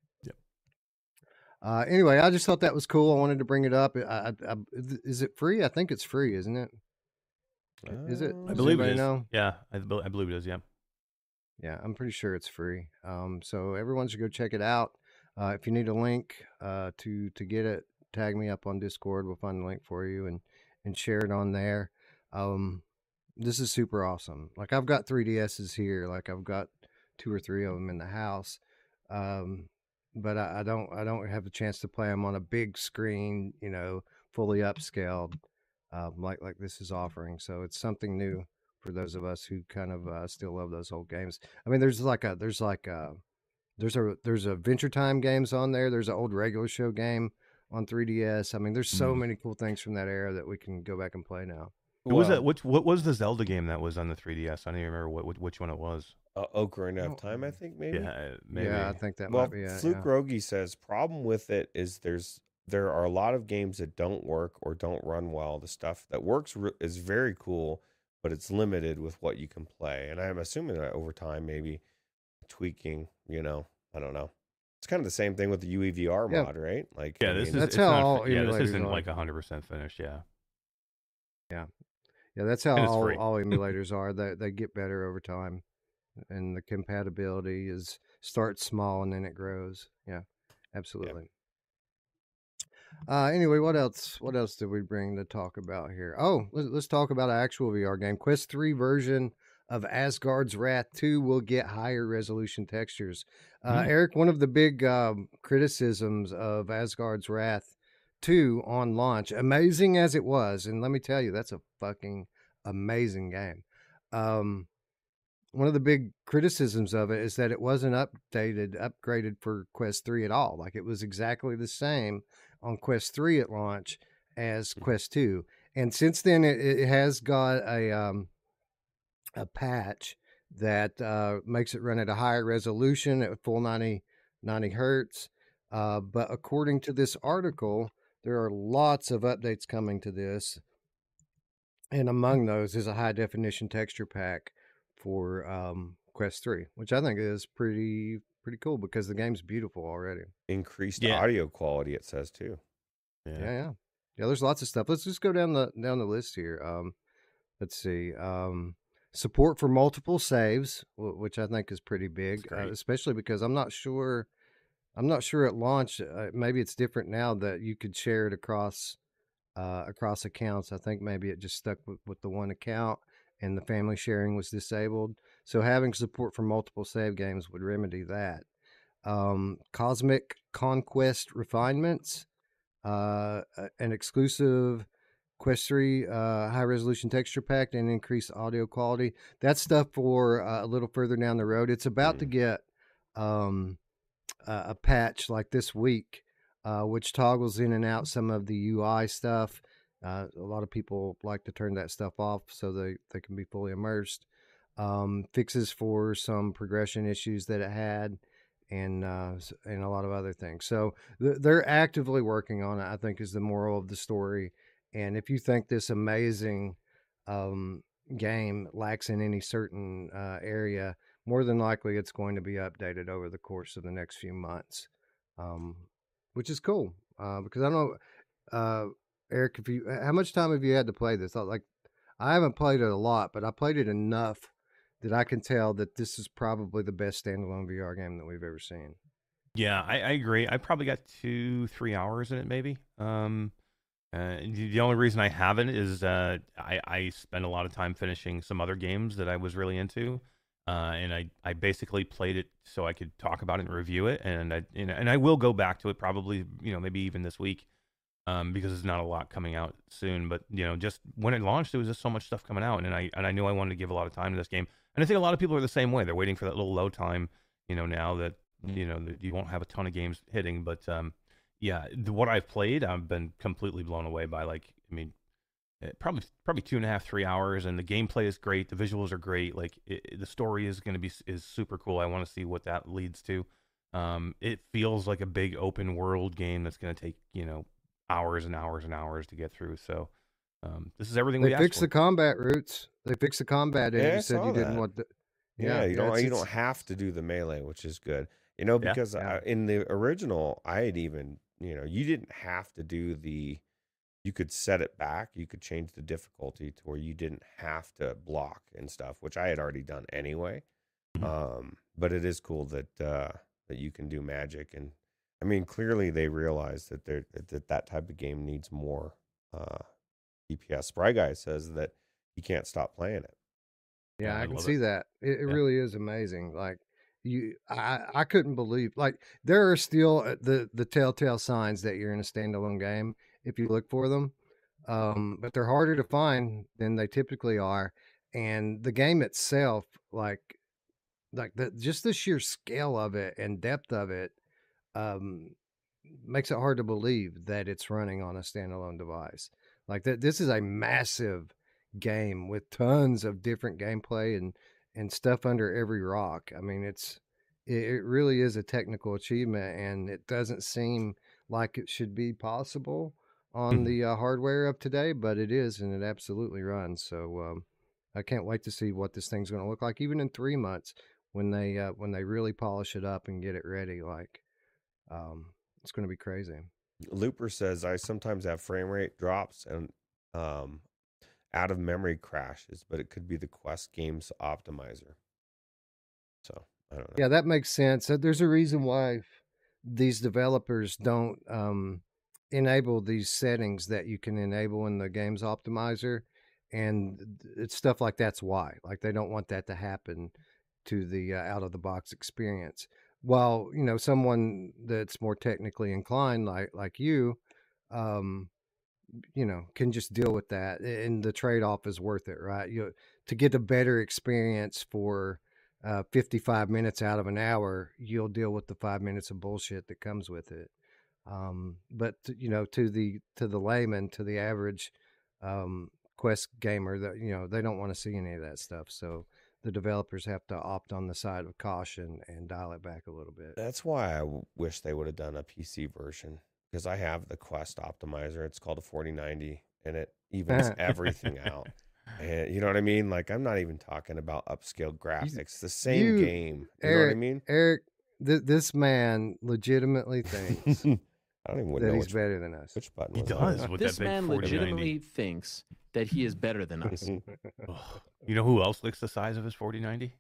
B: Yep.
A: Anyway, I just thought that was cool. I wanted to bring it up. Is it free? I think it's free, isn't it? Is it?
B: I believe it is.
A: Know?
B: Yeah, I believe it is. Yeah.
A: Yeah, I'm pretty sure it's free. So everyone should go check it out. If you need a link to get it, tag me up on Discord. We'll find a link for you and share it on there. This is super awesome. Like, I've got 3DSs here. Like, I've got 2 or 3 of them in the house. But I don't have the chance to play them on a big screen, fully upscaled, like this is offering. So it's something new for those of us who kind of still love those old games. I mean, there's a Venture Time games on there. There's an old Regular Show game on 3DS. I mean, there's so many cool things from that era that we can go back and play now.
B: What was that? What was the Zelda game that was on the 3DS? I don't even remember which one it was.
C: Ocarina of Time, I think, maybe.
B: Yeah, maybe.
A: Yeah, I think that might be it.
C: Fluke Rogi says problem with it is there are a lot of games that don't work or don't run well. The stuff that works is very cool, but it's limited with what you can play. And I'm assuming that over time, maybe tweaking. I don't know. It's kind of the same thing with the UEVR mod, right? Like,
B: yeah, that's how all this isn't like 100% finished. Yeah.
A: Yeah, that's how all emulators are. They get better over time, and the compatibility starts small and then it grows. Yeah, absolutely. Yeah. Anyway, what else did we bring to talk about here? Oh, let's talk about an actual VR game. Quest 3 version of Asgard's Wrath 2 will get higher resolution textures. Eric, one of the big criticisms of Asgard's Wrath 2 on launch, amazing as it was, and let me tell you, that's a fucking amazing game. One of the big criticisms of it is that it wasn't upgraded for Quest 3 at all. Like, it was exactly the same on Quest 3 at launch as Quest 2. And since then, it has got a patch that makes it run at a higher resolution at full 90 hertz. But according to this article, there are lots of updates coming to this, and among those is a high definition texture pack for Quest 3, which I think is pretty cool because the game's beautiful already.
C: Increased audio quality, it says too.
A: Yeah. There's lots of stuff. Let's just go down the list here. Let's see. Support for multiple saves, which I think is pretty big, especially because I'm not sure at launch. Maybe it's different now that you could share it across accounts. I think maybe it just stuck with the one account, and the family sharing was disabled. So having support for multiple save games would remedy that. Cosmic Conquest refinements, an exclusive Quest 3 high resolution texture pack, and increased audio quality. That's stuff for a little further down the road. It's about to get a patch like this week, which toggles in and out some of the UI stuff. A lot of people like to turn that stuff off so they can be fully immersed. Fixes for some progression issues that it had, and a lot of other things. So they're actively working on it, I think, is the moral of the story. And if you think this amazing game lacks in any certain area, more than likely it's going to be updated over the course of the next few months, which is cool. Because I don't know, Eric, how much time have you had to play this? I haven't played it a lot, but I played it enough that I can tell that this is probably the best standalone VR game that we've ever seen.
B: Yeah, I agree. I probably got 2-3 hours in it, maybe. The only reason I haven't is I spend a lot of time finishing some other games that I was really into, and I basically played it so I could talk about it and review it, and I will go back to it probably, maybe even this week, because there's not a lot coming out soon. But just when it launched, there was just so much stuff coming out, and I knew I wanted to give a lot of time to this game, and I think a lot of people are the same way. They're waiting for that little low time, now that that you won't have a ton of games hitting, but yeah, what I've played, I've been completely blown away by. Probably 2.5-3 hours, and the gameplay is great. The visuals are great. The story is going to be super cool. I want to see what that leads to. It feels like a big open world game that's going to take hours and hours and hours to get through. So this is everything
A: they fixed the combat routes. They fixed the combat, and you said you didn't want the.
C: Yeah, you don't have to do the melee, which is good. Because in the original, I had even. You didn't have to do you could set it back. You could change the difficulty to where you didn't have to block and stuff, which I had already done anyway. But it is cool that you can do magic. And I mean, clearly they realize that that type of game needs more DPS. Spry Guy says that he can't stop playing it.
A: Yeah, I can see that. It really is amazing. I couldn't believe, there are still the telltale signs that you're in a standalone game if you look for them, but they're harder to find than they typically are. And the game itself, just the sheer scale of it and depth of it, makes it hard to believe that it's running on a standalone device. This is a massive game with tons of different gameplay and stuff under every rock. I mean, it really is a technical achievement, and it doesn't seem like it should be possible on the hardware of today, but it is, and it absolutely runs. So I can't wait to see what this thing's going to look like, even in 3 months when they really polish it up and get it ready. It's going to be crazy.
C: Looper says, I sometimes have frame rate drops and out of memory crashes, but it could be the Quest Games optimizer. So I don't know.
A: Yeah, that makes sense. There's a reason why these developers don't enable these settings that you can enable in the games optimizer, and it's stuff like that's why. They don't want that to happen to the out of the box experience. While someone that's more technically inclined, like you, can just deal with that, and the trade-off is worth it, right? To get a better experience for 55 minutes out of an hour, you'll deal with the 5 minutes of bullshit that comes with it. But to the layman, to the average Quest gamer, that they don't want to see any of that stuff. So the developers have to opt on the side of caution and dial it back a little bit.
C: That's why I wish they would have done a PC version, because I have the Quest optimizer. It's called a 4090, and it evens everything out. And you know what I mean? Like, I'm not even talking about upscaled graphics. The same game. You know what I mean?
A: Eric, this man legitimately thinks
C: I don't even
A: that
C: know
A: he's better than us.
C: which button
B: He
C: was
B: does.
C: that?
B: With
D: This
B: that big
D: man
B: 4090.
D: legitimately thinks that he is better than us.
B: Ugh. You know who else licks the size of his 4090?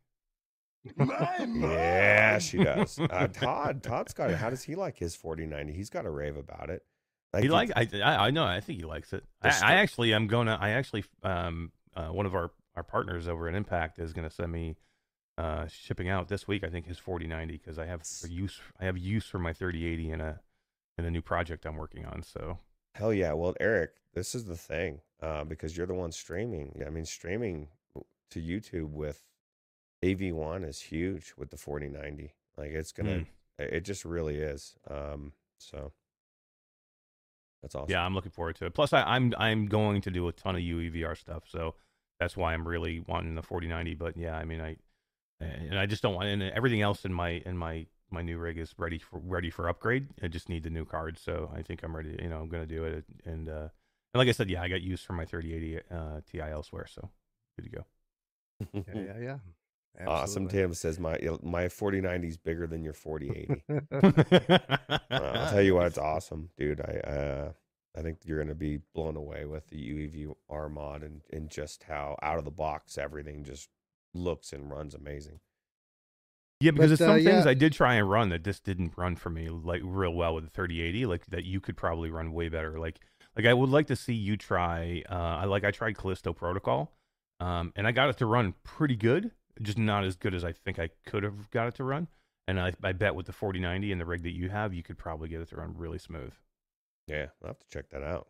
C: Yeah, she does. Todd's got it. How does he like his 4090? He's got a rave about it. Like,
B: I know. I think he likes it. I actually one of our partners over at Impact is gonna send me shipping out this week. I think his 4090, because I have use for my 3080 in a new project I'm working on. So
C: hell yeah. Well, Eric, this is the thing, because you're the one streaming. I mean, streaming to YouTube with AV1 is huge with the 4090. Like, it's gonna, it just really is. So that's awesome.
B: yeah, I'm looking forward to it. Plus, I'm going to do a ton of UEVR stuff, so that's why I'm really wanting the 4090. But yeah, I mean, I just don't want, and everything else in my new rig is ready for upgrade. I just need the new card, so I think I'm ready. I'm going to do it, and like I said, yeah, I got use for my 3080 Ti elsewhere, so good to go.
A: Yeah.
C: Awesome.
A: Absolutely.
C: Tim says my 4090 is bigger than your 4080. I'll tell you what, it's awesome, dude. I think you're going to be blown away with the UEVR mod and just how out of the box everything just looks and runs amazing.
B: Yeah, because there's some things I did try and run that just didn't run for me like real well with the 3080, like that you could probably run way better. Like I would like to see you try. I tried Callisto Protocol, and I got it to run pretty good, just not as good as I think I could have got it to run. And I bet with the 4090 and the rig that you have, you could probably get it to run really smooth.
C: Yeah, I'll have to check that out.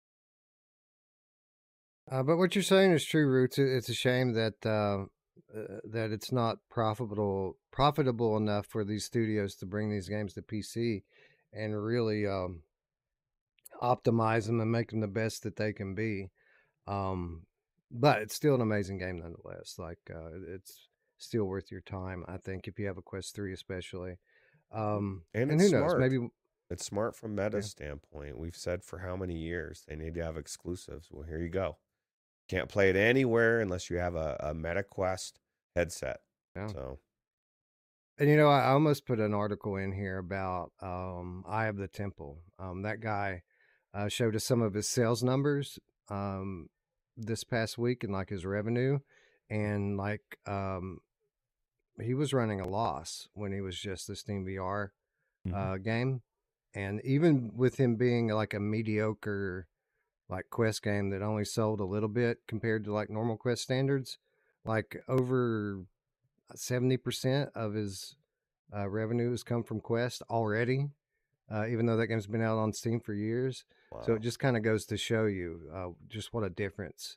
A: But what you're saying is true, Roots. It's a shame that that it's not profitable enough for these studios to bring these games to PC and really optimize them and make them the best that they can be. But it's still an amazing game nonetheless. Like it's still worth your time, I think, if you have a Quest 3 especially.
C: And
A: who
C: it's
A: knows?
C: smart.
A: Maybe
C: It's smart from Meta's standpoint. We've said for how many years they need to have exclusives. Well, here you go. Can't play it anywhere unless you have a Meta Quest headset.
A: Yeah.
C: So,
A: and I almost put an article in here about Eye of the Temple. That guy showed us some of his sales numbers this past week and like his revenue, and like he was running a loss when he was just the Steam VR game. And even with him being like a mediocre like Quest game that only sold a little bit compared to like normal Quest standards, like over 70% of his revenue has come from Quest already, even though that game's been out on Steam for years.
C: wow.
A: So it just kind of goes to show you just what a difference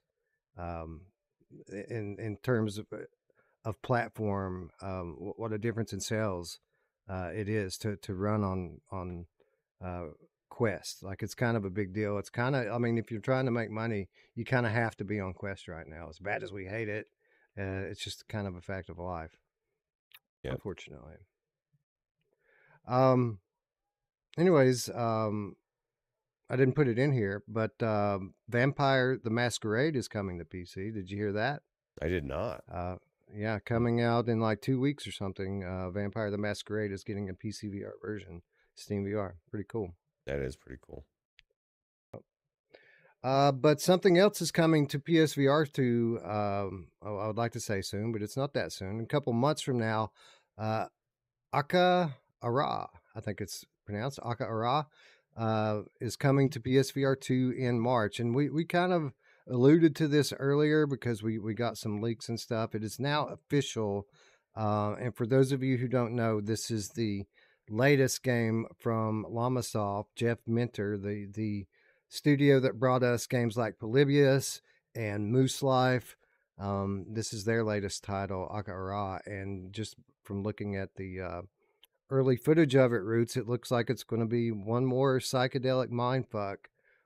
A: in terms of platform, what a difference in sales it is to run on Quest. Like it's kind of a big deal. It's kind of, I mean, if you're trying to make money, you kind of have to be on Quest right now. As bad as we hate it, it's just kind of a fact of life. Yep. Unfortunately. Anyways, I didn't put it in here, but Vampire the Masquerade is coming to PC. Did you hear that?
C: I did not.
A: Yeah, coming out in like 2 weeks or something. Vampire the Masquerade is getting a PC VR version, Steam VR. Pretty cool.
C: That is pretty cool.
A: But something else is coming to PSVR to, I would like to say soon, but it's not that soon. A couple months from now, Aka Ara, I think it's pronounced Aka Ara, is coming to PSVR 2 in March. And we kind of alluded to this earlier because we got some leaks and stuff. It is now official. And for those of you who don't know, this is the latest game from Llamasoft, Jeff Minter, the studio that brought us games like Polybius and Moose Life. This is their latest title, Aka Ara, and just from looking at the early footage of it, Roots, it looks like it's going to be one more psychedelic mindfuck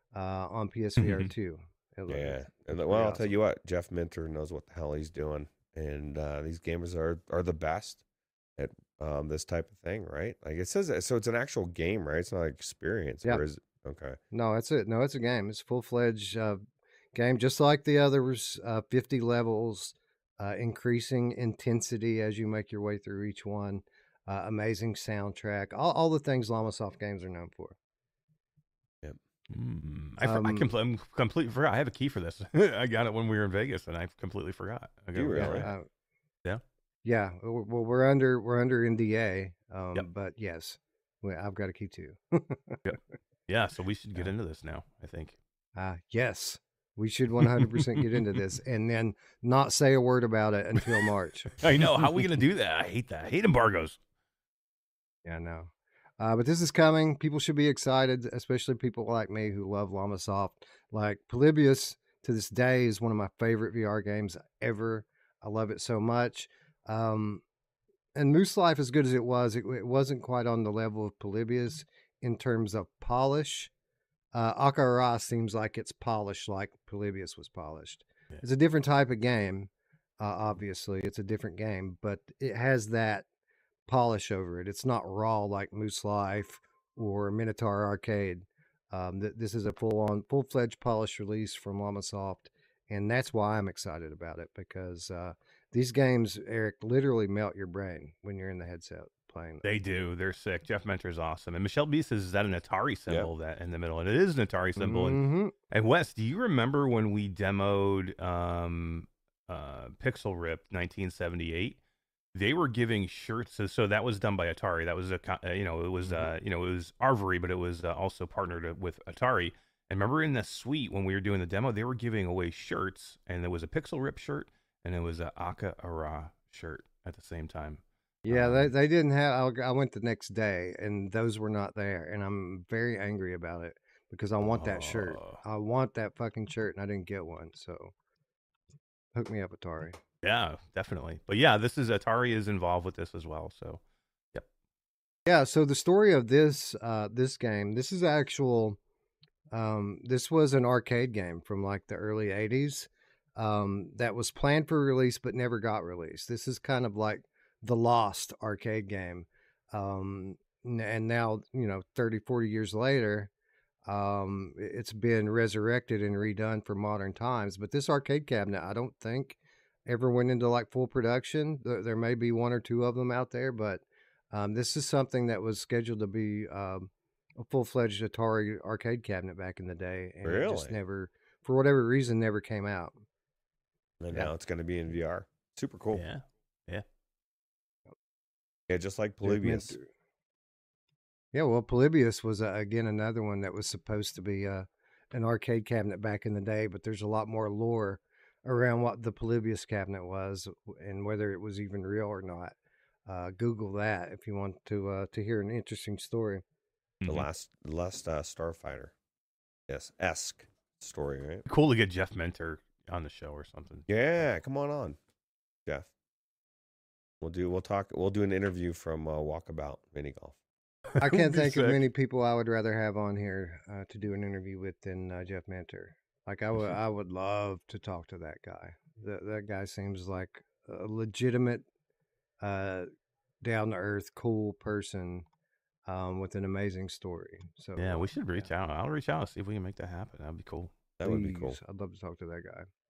A: on PSVR 2.
C: Yeah, and well, I'll tell you what, Jeff Minter knows what the hell he's doing, and these gamers are the best at this type of thing, right? Like it says, so it's an actual game, right? It's not an experience,
A: Yeah.
C: or is it? Okay.
A: No, it's it. No, it's a game. It's a full-fledged game, just like the others. 50 levels, increasing intensity as you make your way through each one. Amazing soundtrack. All the things Llamasoft games are known for.
C: Yep.
B: I completely forgot. I have a key for this. I got it when we were in Vegas, and I completely forgot.
C: Do you really?
B: Yeah.
A: Yeah. Well, we're under NDA.
B: Yep.
A: But yes, I've got a key too.
B: Yeah. So we should get into this now, I think.
A: Yes, we should 100% get into this, and then not say a word about it until March.
B: I know. How are we going to do that? I hate that. I hate embargoes.
A: Yeah, no. But this is coming. People should be excited, especially people like me who love Llamasoft. Like Polybius to this day is one of my favorite VR games ever. I love it so much. And Moose Life, as good as it wasn't quite on the level of Polybius in terms of polish. Aka-Ara seems like it's polished like Polybius was polished. Yeah. It's a different type of game. Obviously, it's a different game, but it has that polish over it. It's not raw like Moose Life or Minotaur Arcade. This is a full-fledged polished release from Llamasoft, and that's why I'm excited about it, because these games, Eric, literally melt your brain when you're in the headset playing them.
B: They do. They're sick. Jeff Mentor's awesome. And Michelle B says, is that an Atari symbol that in the middle? And it is an Atari symbol.
A: Mm-hmm.
B: And Wes, do you remember when we demoed Pixel Rip 1978? They were giving shirts. So that was done by Atari. That was it was Arvory, but it was also partnered with Atari. And remember in the suite when we were doing the demo, they were giving away shirts, and there was a Pixel Rip shirt and it was an Aka-Ara shirt at the same time.
A: Yeah, they didn't have. I went the next day, and those were not there, and I'm very angry about it because I want that shirt. I want that fucking shirt, and I didn't get one. So, hook me up, Atari.
B: Yeah, definitely. But yeah, Atari is involved with this as well. So, yep.
A: Yeah. So the story of this game, this is actual. This was an arcade game from like the early '80s. That was planned for release but never got released. This is kind of like the Lost arcade game. And now, 30, 40 years later, it's been resurrected and redone for modern times. But this arcade cabinet, I don't think ever went into like full production. There may be one or two of them out there, but this is something that was scheduled to be a full-fledged Atari arcade cabinet back in the day. And
C: really?
A: It just never, for whatever reason, never came out.
C: And now it's going to be in VR. Super cool.
B: Yeah.
C: Yeah, just like Polybius.
A: Yeah, well, Polybius was, again, another one that was supposed to be an arcade cabinet back in the day, but there's a lot more lore around what the Polybius cabinet was and whether it was even real or not. Google that if you want to hear an interesting story.
C: The last Starfighter. Yes, esque story, right?
B: Cool to get Jeff Mentor on the show or something.
C: Yeah, come on, Jeff. We'll do an interview from Walkabout Mini Golf.
A: I can't think of many people I would rather have on here to do an interview with than Jeff Mentor. Like I would love to talk to that guy. That guy seems like a legitimate, down to earth, cool person with an amazing story. So
B: yeah, we should reach out. I'll reach out and see if we can make that happen. That'd be cool.
C: That would be cool.
A: I'd love to talk to that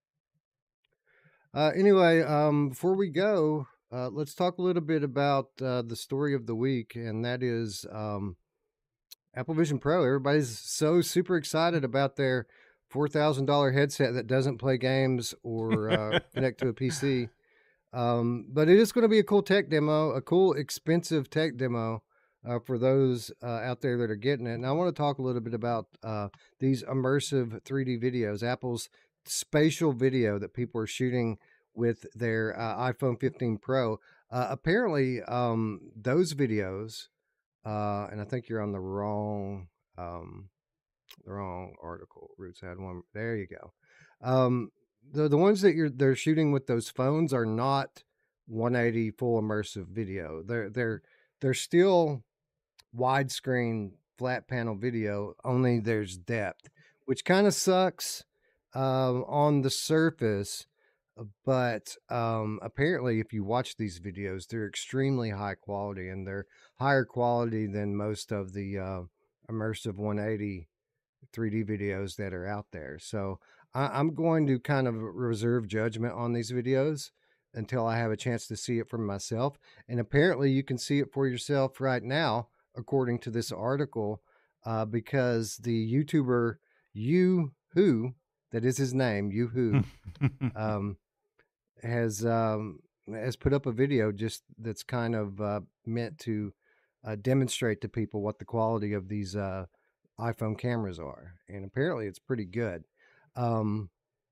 A: guy. Anyway, before we go, let's talk a little bit about the story of the week, and that is Apple Vision Pro. Everybody's so super excited about their $4,000 headset that doesn't play games or connect to a PC. But it is going to be a cool tech demo, a cool, expensive tech demo for those out there that are getting it. And I want to talk a little bit about these immersive 3D videos, Apple's spatial video that people are shooting with their iPhone 15 Pro. Apparently, those videos, and I think you're on the wrong article. Roots had one. There you go. The ones that they're shooting with those phones are not 180 full immersive video. They're still widescreen flat panel video, only there's depth, which kind of sucks on the surface. but apparently if you watch these videos, they're extremely high quality, and they're higher quality than most of the immersive 180 3D videos that are out there. So I'm going to kind of reserve judgment on these videos until I have a chance to see it for myself. And apparently you can see it for yourself right now, according to this article, because the YouTuber Who, that is his name, Who, um, has put up a video just that's kind of meant to demonstrate to people what the quality of these iPhone cameras are, and apparently it's pretty good. Um,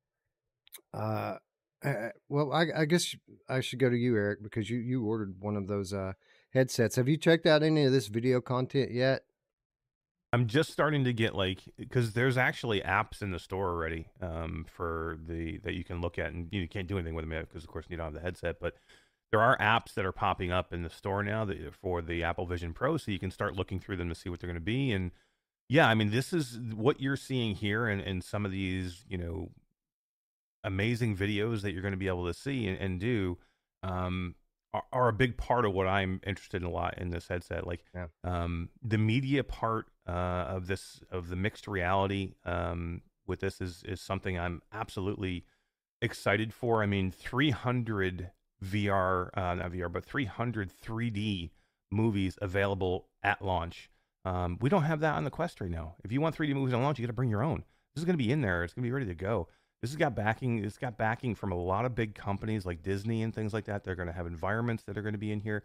A: well, I guess I should go to you, Eric, because you ordered one of those headsets. Have you checked out any of this video content yet?
B: I'm just starting to get because there's actually apps in the store already for that you can look at, and you can't do anything with them yet because, of course, you don't have the headset. But there are apps that are popping up in the store now for the Apple Vision Pro, so you can start looking through them to see what they're going to be. And yeah, I mean, this is what you're seeing here, and some of these, amazing videos that you're going to be able to see and do. Are a big part of what I'm interested in a lot in this headset. The media part of the mixed reality with this is something I'm absolutely excited for. I mean, 300 VR, not VR, but 300 3D movies available at launch. We don't have that on the Quest right now. If you want 3D movies on launch, you got to bring your own. This is going to be in there. It's going to be ready to go. This has got backing. It's got backing from a lot of big companies like Disney and things like that. They're going to have environments that are going to be in here.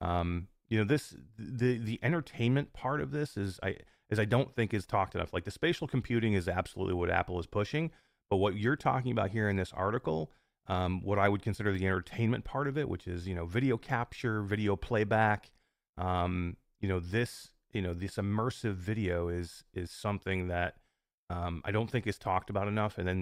B: The entertainment part of this is I don't think is talked enough. Like the spatial computing is absolutely what Apple is pushing, but what you're talking about here in this article, what I would consider the entertainment part of it, which is video capture, video playback, this immersive video is something that I don't think is talked about enough. And then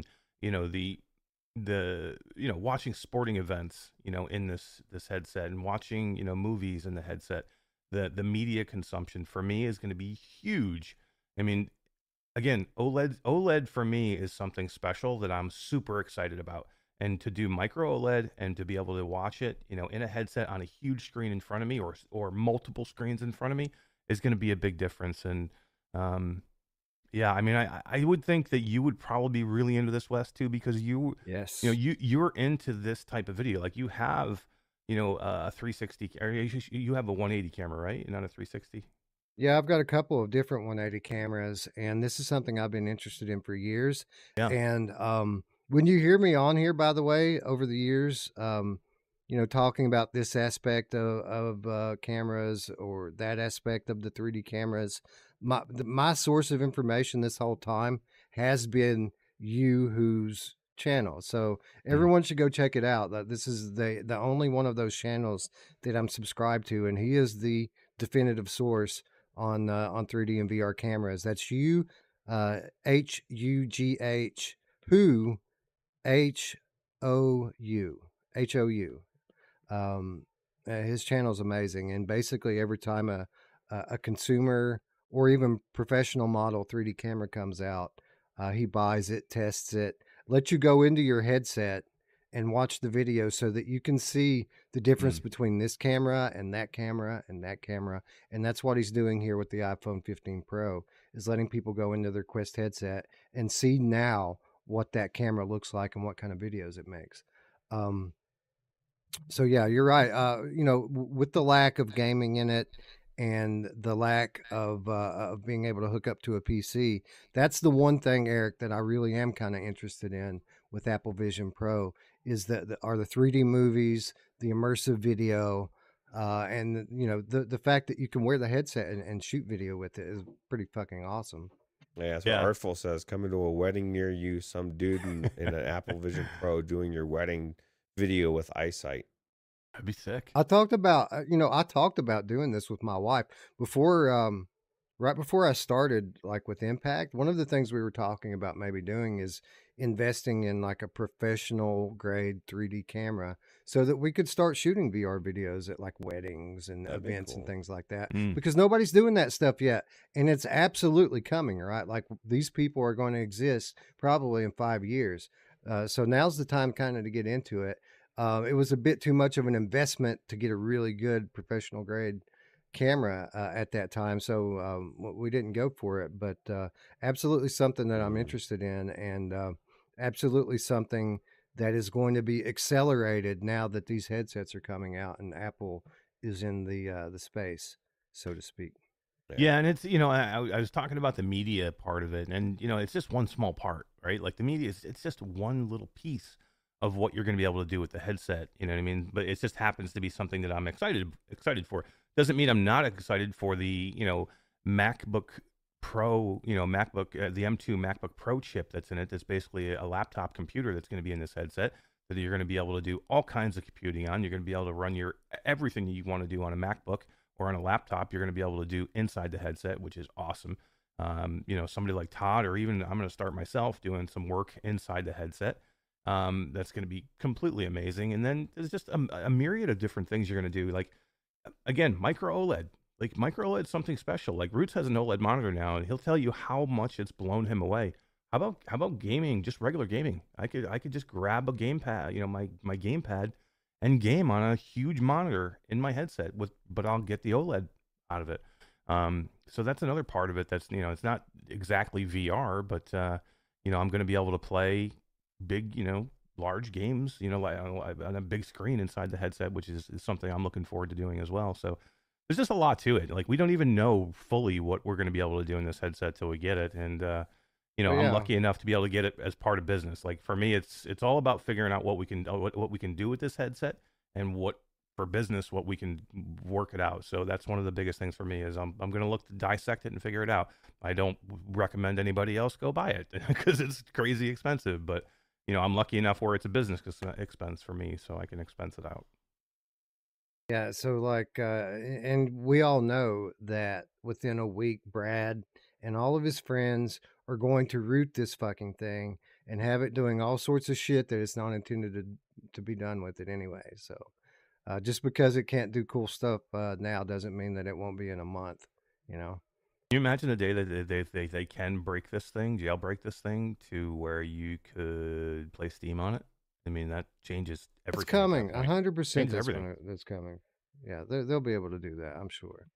B: watching sporting events in this headset, and watching movies in the headset, the media consumption for me is going to be huge. I mean, again, OLED for me is something special that I'm super excited about. And to do micro OLED and to be able to watch it in a headset on a huge screen in front of me, or multiple screens in front of me, is going to be a big difference. And yeah, I mean, I would think that you would probably be really into this, Wes, too, because you're into this type of video. Like you have, a 360, or you have a 180 camera, right? Not a 360.
A: Yeah, I've got a couple of different 180 cameras, and this is something I've been interested in for years.
B: Yeah.
A: And when you hear me on here, by the way, over the years, talking about this aspect of cameras, or that aspect of the 3D cameras, my source of information this whole time has been Who's channel. So everyone should go check it out. This is the only one of those channels that I'm subscribed to, and he is the definitive source on 3D and VR cameras. That's Hugh, H-U-G-H, Who, H-O-U. His channel is amazing, and basically every time a consumer or even professional model 3D camera comes out, he buys it, tests it, lets you go into your headset and watch the video so that you can see the difference between this camera and that camera and that camera. And that's what he's doing here with the iPhone 15 Pro, is letting people go into their Quest headset and see now what that camera looks like and what kind of videos it makes. So yeah, you're right. With the lack of gaming in it and the lack of being able to hook up to a PC, that's the one thing, Eric, that I really am kind of interested in with Apple Vision Pro, is the 3D movies, the immersive video, and the fact that you can wear the headset and shoot video with it is pretty fucking awesome.
C: Yeah, that's what Artful says. Coming to a wedding near you, some dude in an Apple Vision Pro doing your wedding video with eyesight.
B: That'd be sick.
A: I talked about doing this with my wife before, right before I started, like with Impact. One of the things we were talking about maybe doing is investing in like a professional grade 3D camera so that we could start shooting VR videos at like weddings and events and things like that, because nobody's doing that stuff yet. And it's absolutely coming, right? Like these people are going to exist probably in 5 years. So now's the time kind of to get into it. It was a bit too much of an investment to get a really good professional grade camera at that time, so we didn't go for it. But absolutely something that I'm interested in, and absolutely something that is going to be accelerated now that these headsets are coming out and Apple is in the space, so to speak.
B: Yeah, and it's, you know, I was talking about the media part of it, and, you know, it's just one small part, right? Like the media it's just one little piece of what you're going to be able to do with the headset, you know what I mean? But it just happens to be something that I'm excited for. Doesn't mean I'm not excited for the, you know, MacBook Pro, you know, the M2 MacBook Pro chip that's in it. That's basically a laptop computer that's going to be in this headset that you're going to be able to do all kinds of computing on. You're going to be able to run everything you want to do on a MacBook or on a laptop. You're going to be able to do inside the headset, which is awesome. You know, somebody like Todd, or even I'm going to start myself doing some work inside the headset. That's going to be completely amazing. And then there's just a myriad of different things you're going to do. Like, again, micro OLED. Like, micro OLED is something special. Like, Roots has an OLED monitor now, and he'll tell you how much it's blown him away. How about gaming, just regular gaming? I could just grab a gamepad, you know, my gamepad, and game on a huge monitor in my headset but I'll get the OLED out of it. So that's another part of it. That's, you know, it's not exactly VR, but you know, I'm going to be able to play big, you know, large games, you know, like on a big screen inside the headset, which is something I'm looking forward to doing as well. So there's just a lot to it. Like, we don't even know fully what we're going to be able to do in this headset till we get it. And, you know, I'm lucky enough to be able to get it as part of business. Like, for me, it's all about figuring out what we can do with this headset, and what we can work it out. So that's one of the biggest things for me is I'm going to look to dissect it and figure it out. I don't recommend anybody else go buy it because it's crazy expensive, but, you know, I'm lucky enough where it's a business expense for me, so I can expense it out.
A: Yeah, so like, and we all know that within a week, Brad and all of his friends are going to root this fucking thing and have it doing all sorts of shit that it's not intended to be done with it anyway. So just because it can't do cool stuff now doesn't mean that it won't be in a month, you know?
B: Can you imagine the day that they can jailbreak this thing to where you could play Steam on it? I mean, that changes everything.
A: It's coming, 100%. That's coming. Yeah, they'll be able to do that, I'm sure.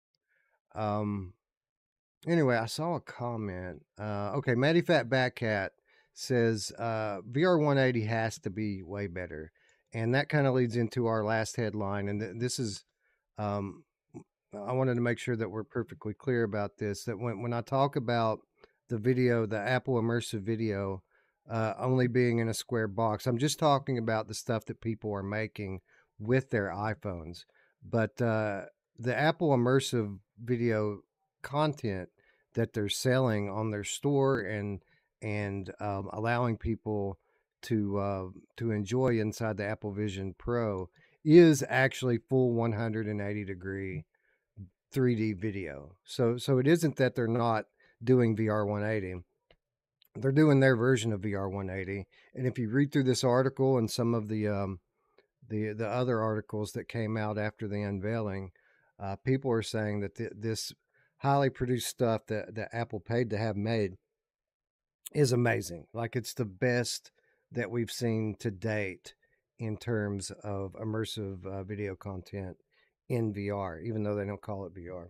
A: Anyway, I saw a comment. Okay, Matty Fat Batcat says VR 180 has to be way better, and that kind of leads into our last headline. And this is, I wanted to make sure that we're perfectly clear about this. That when I talk about the Apple Immersive Video, only being in a square box, I'm just talking about the stuff that people are making with their iPhones. But the Apple Immersive Video content that they're selling on their store and allowing people to enjoy inside the Apple Vision Pro is actually full 180 degree 3D video. So it isn't that they're not doing VR 180. They're doing their version of VR 180. And if you read through this article and some of the other articles that came out after the unveiling, people are saying that this highly produced stuff that Apple paid to have made is amazing. Like, it's the best that we've seen to date in terms of immersive video content in VR, even though they don't call it VR.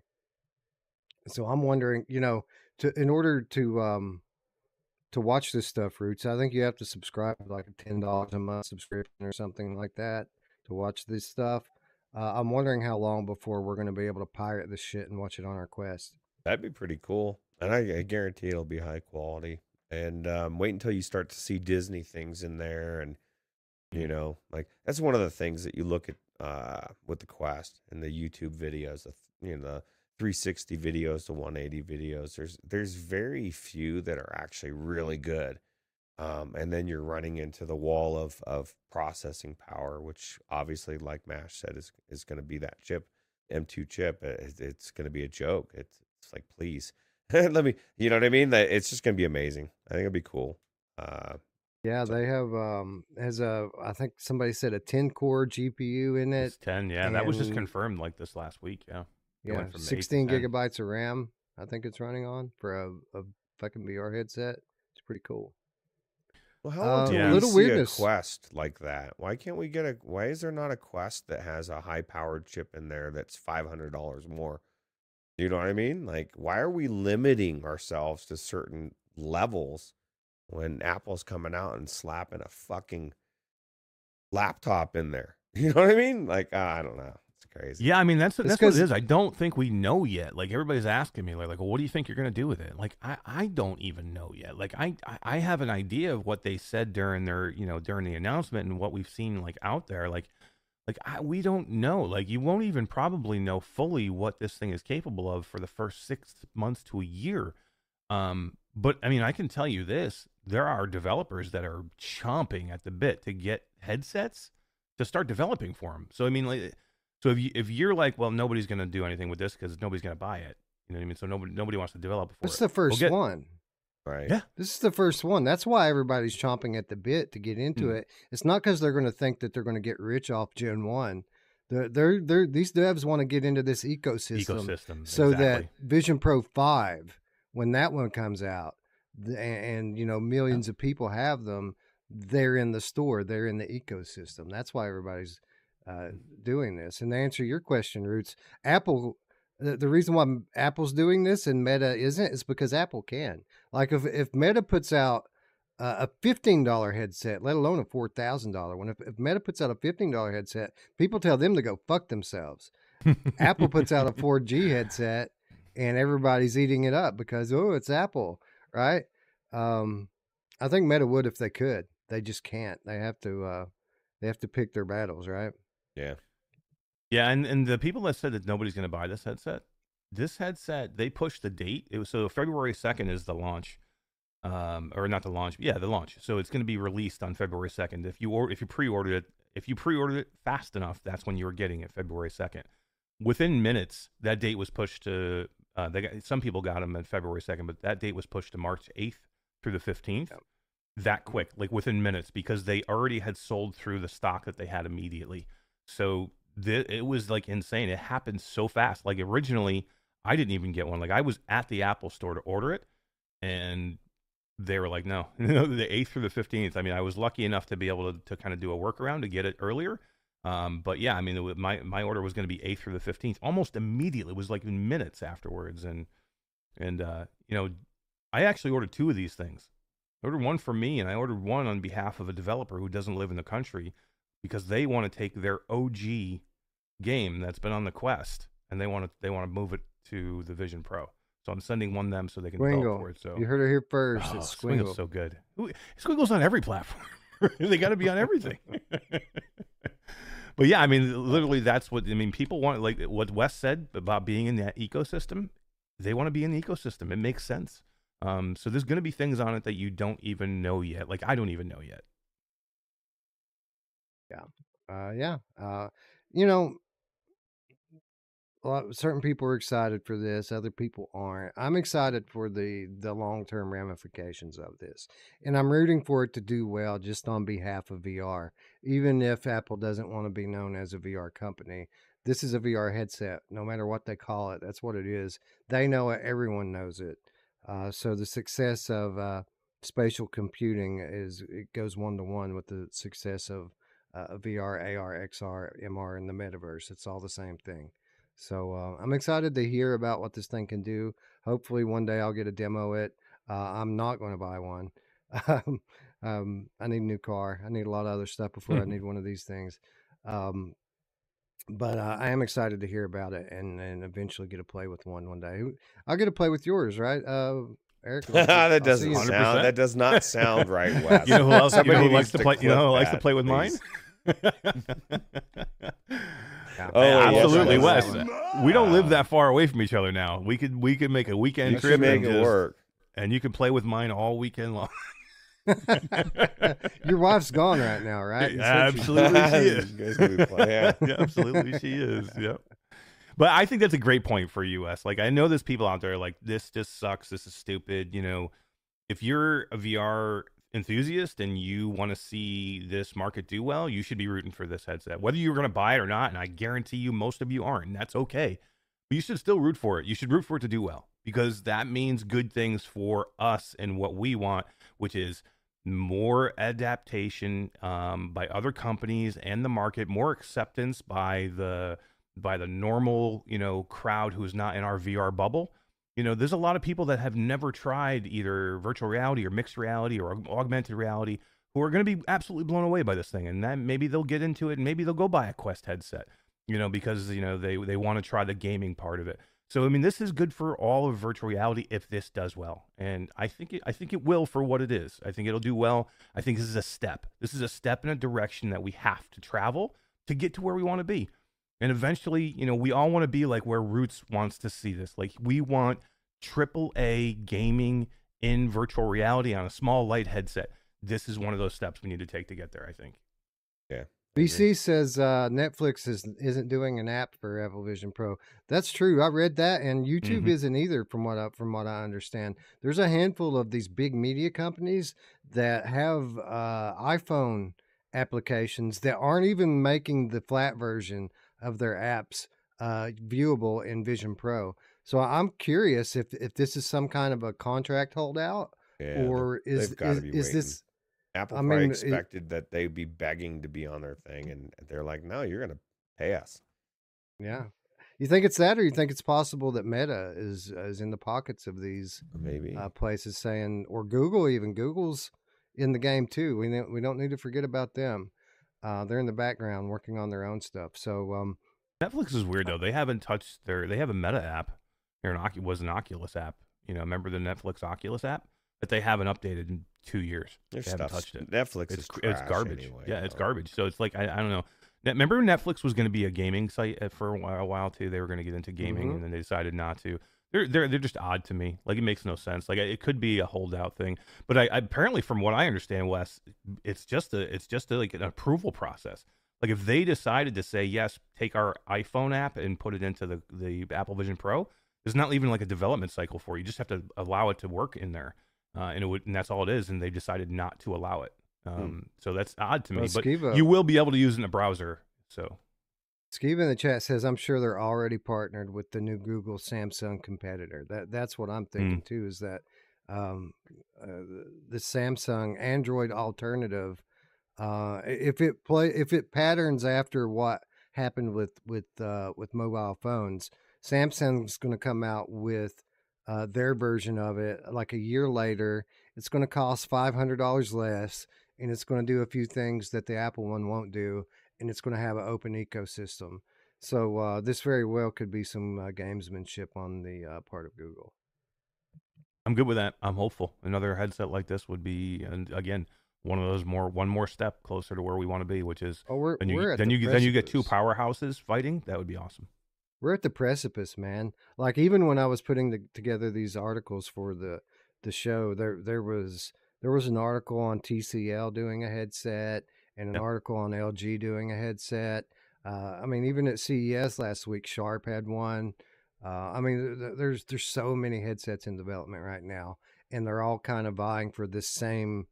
A: So I'm wondering, you know, in order to watch this stuff, Roots, I think you have to subscribe, like a $10 a month subscription or something like that to watch this stuff. I'm wondering how long before we're going to be able to pirate this shit and watch it on our Quest.
C: That'd be pretty cool. And I guarantee it'll be high quality. And wait until you start to see Disney things in there. And, you know, like, that's one of the things that you look at with the Quest and the YouTube videos, you know, the 360 videos, the 180 videos. There's very few that are actually really good. And then you're running into the wall of processing power, which obviously, like Mash said, is going to be that chip, M2 chip. It's going to be a joke. It's like, please, let me, you know what I mean? It's just going to be amazing. I think it'll be cool.
A: Yeah, they have I think somebody said a 10-core GPU in it.
B: It's 10, yeah. That was just confirmed like this last week, yeah.
A: Yeah, 16 gigabytes of RAM, I think it's running on for a fucking VR headset. It's pretty cool.
C: Well, how long till we
A: little
C: see
A: weirdness.
C: a Quest like that? Why can't we get why is there not a Quest that has a high-powered chip in there that's $500 more? You know what I mean? Like, why are we limiting ourselves to certain levels when Apple's coming out and slapping a fucking laptop in there? You know what I mean? Like, I don't know. It's crazy.
B: Yeah, I mean, that's what it is. I don't think we know yet. Like, everybody's asking me, like, well, what do you think you're going to do with it? Like, I don't even know yet. Like, I have an idea of what they said during their, during the announcement and what we've seen, like, out there. We don't know. Like, you won't even probably know fully what this thing is capable of for the first 6 months to a year. But, I mean, I can tell you this. There are developers that are chomping at the bit to get headsets to start developing for them. So, I mean, like... So if you're like, well, nobody's going to do anything with this because nobody's going to buy it. You know what I mean? So nobody wants to develop for it.
A: It's the first one.
C: Right.
B: Yeah.
A: This is the first one. That's why everybody's chomping at the bit to get into it. It's not because they're going to think that they're going to get rich off Gen 1. These devs want to get into this ecosystem so that Vision Pro 5, when that one comes out, and millions of people have them, they're in the store, they're in the ecosystem. That's why everybody's doing this. And to answer your question, Roots, Apple, the reason why Apple's doing this and Meta isn't is because Apple can. Like if Meta puts out a $15 headset, let alone a $4,000 one, if Meta puts out a $15 headset, people tell them to go fuck themselves. Apple puts out a 4G headset and everybody's eating it up because, it's Apple, right? I think Meta would if they could. They just can't. They have to pick their battles, right?
C: Yeah.
B: Yeah, and the people that said that nobody's going to buy this headset, they pushed the date. It was February 2nd is the launch. Or not the launch. Yeah, the launch. So it's going to be released on February 2nd. If you pre-ordered it fast enough, that's when you were getting it, February 2nd. Within minutes, that date was pushed to some people got them at February 2nd, but that date was pushed to March 8th through the 15th. Yep. That quick, like within minutes, because they already had sold through the stock that they had immediately. So it was like insane. It happened so fast. Like originally, I didn't even get one. Like I was at the Apple store to order it, and they were like, no, the 8th through the 15th. I mean, I was lucky enough to be able to kind of do a workaround to get it earlier. But yeah, I mean, my order was going to be 8th through the 15th, almost immediately. It was like in minutes afterwards. And I actually ordered 2 of these things. I ordered one for me, and I ordered one on behalf of a developer who doesn't live in the country because they want to take their OG game that's been on the Quest and they want to move it to the Vision Pro. So I'm sending one to them so they can develop for it. So
A: you heard it here first. It's Squingle.
B: Squiggle's so good. Squiggle's on every platform. They got to be on everything. But yeah, I mean, literally, that's what I mean. People want, like what Wes said about being in that ecosystem. They want to be in the ecosystem. It makes sense. So there's going to be things on it that you don't even know yet. Like I don't even know yet.
A: Yeah. Certain people are excited for this. Other people aren't. I'm excited for the long-term ramifications of this. And I'm rooting for it to do well just on behalf of VR. Even if Apple doesn't want to be known as a VR company, this is a VR headset. No matter what they call it, that's what it is. They know it. Everyone knows it. So the success of spatial computing it goes one-to-one with the success of VR, AR, XR, MR, and the metaverse. It's all the same thing. So I'm excited to hear about what this thing can do. Hopefully one day I'll get to demo it. I'm not going to buy one. I need a new car. I need a lot of other stuff before I need one of these things. But I am excited to hear about it and eventually get to play with one day. I'll get to play with yours, right, Eric?
C: That does not sound right, Wes.
B: You know who else? You know who likes to play? You know who likes to play with mine? Absolutely, Wes. We don't live that far away from each other now. We could make a weekend trip
C: and it work,
B: and you can play with mine all weekend long.
A: Your wife's gone right now, right?
B: Absolutely, she is. Yeah, absolutely, she is. Yep. But I think that's a great point for you, Wes. Like, I know there's people out there like, this just sucks. This is stupid. You know, if you're a VR enthusiast and you want to see this market do well, you should be rooting for this headset, whether you're going to buy it or not. And I guarantee you most of you aren't, and that's okay. But you should still root for it. You should root for it to do well, because that means good things for us and what we want, which is more adaptation by other companies and the market, more acceptance by the normal, crowd who's not in our VR bubble. There's a lot of people that have never tried either virtual reality or mixed reality or augmented reality who are going to be absolutely blown away by this thing. And then maybe they'll get into it and maybe they'll go buy a Quest headset, because, they want to try the gaming part of it. So, I mean, this is good for all of virtual reality if this does well. And I think it will for what it is. I think it'll do well. I think this is a step. This is a step in a direction that we have to travel to get to where we want to be. And eventually, we all want to be like where Roots wants to see this. Like, we want AAA gaming in virtual reality on a small light headset. This is one of those steps we need to take to get there, I think.
C: Yeah.
A: BC says Netflix isn't doing an app for Apple Vision Pro. That's true. I read that, and YouTube isn't either, from what I understand. There's a handful of these big media companies that have iPhone applications that aren't even making the flat version of their apps viewable in Vision Pro. So I'm curious if this is some kind of a contract holdout, or is this?
C: Apple probably expected that they'd be begging to be on their thing, and they're like, "No, you're going to pay us."
A: Yeah, you think it's that, or you think it's possible that Meta is in the pockets of these
C: maybe
A: places saying, or Google, even Google's in the game too. We don't need to forget about them. They're in the background working on their own stuff. So
B: Netflix is weird though. They haven't touched they have a Meta app. Was an Oculus app. Remember the Netflix Oculus app that they haven't updated in 2 years. They haven't touched it.
C: Netflix is trash.
B: It's garbage.
C: Anyway,
B: yeah, it's garbage. So it's like I don't know. Remember Netflix was going to be a gaming site for a while too. They were going to get into gaming, and then they decided not to. They're just odd to me. Like, it makes no sense. Like, it could be a holdout thing, but I apparently, from what I understand, Wes, it's just like an approval process. Like, if they decided to say yes, take our iPhone app and put it into the Apple Vision Pro, there's not even like a development cycle for it. You just have to allow it to work in there, and that's all it is. And they decided not to allow it. So that's odd to me. But you will be able to use it in a browser. So.
A: Skiva in the chat says, I'm sure they're already partnered with the new Google Samsung competitor. That's what I'm thinking too, is that the Samsung Android alternative, if it patterns after what happened with mobile phones, Samsung's going to come out with their version of it like a year later. It's going to cost $500 less, and it's going to do a few things that the Apple one won't do. And it's going to have an open ecosystem. So this very well could be some gamesmanship on the part of Google.
B: I'm good with that. I'm hopeful. Another headset like this would be, and again, one more step closer to where we want to be, which is then you get two powerhouses fighting. That would be awesome.
A: We're at the precipice, man. Like, even when I was putting together these articles for the show, there was an article on TCL doing a headset, and an article on LG doing a headset. I mean, even at CES last week, Sharp had one. I mean, there's so many headsets in development right now, and they're all kind of vying for this same,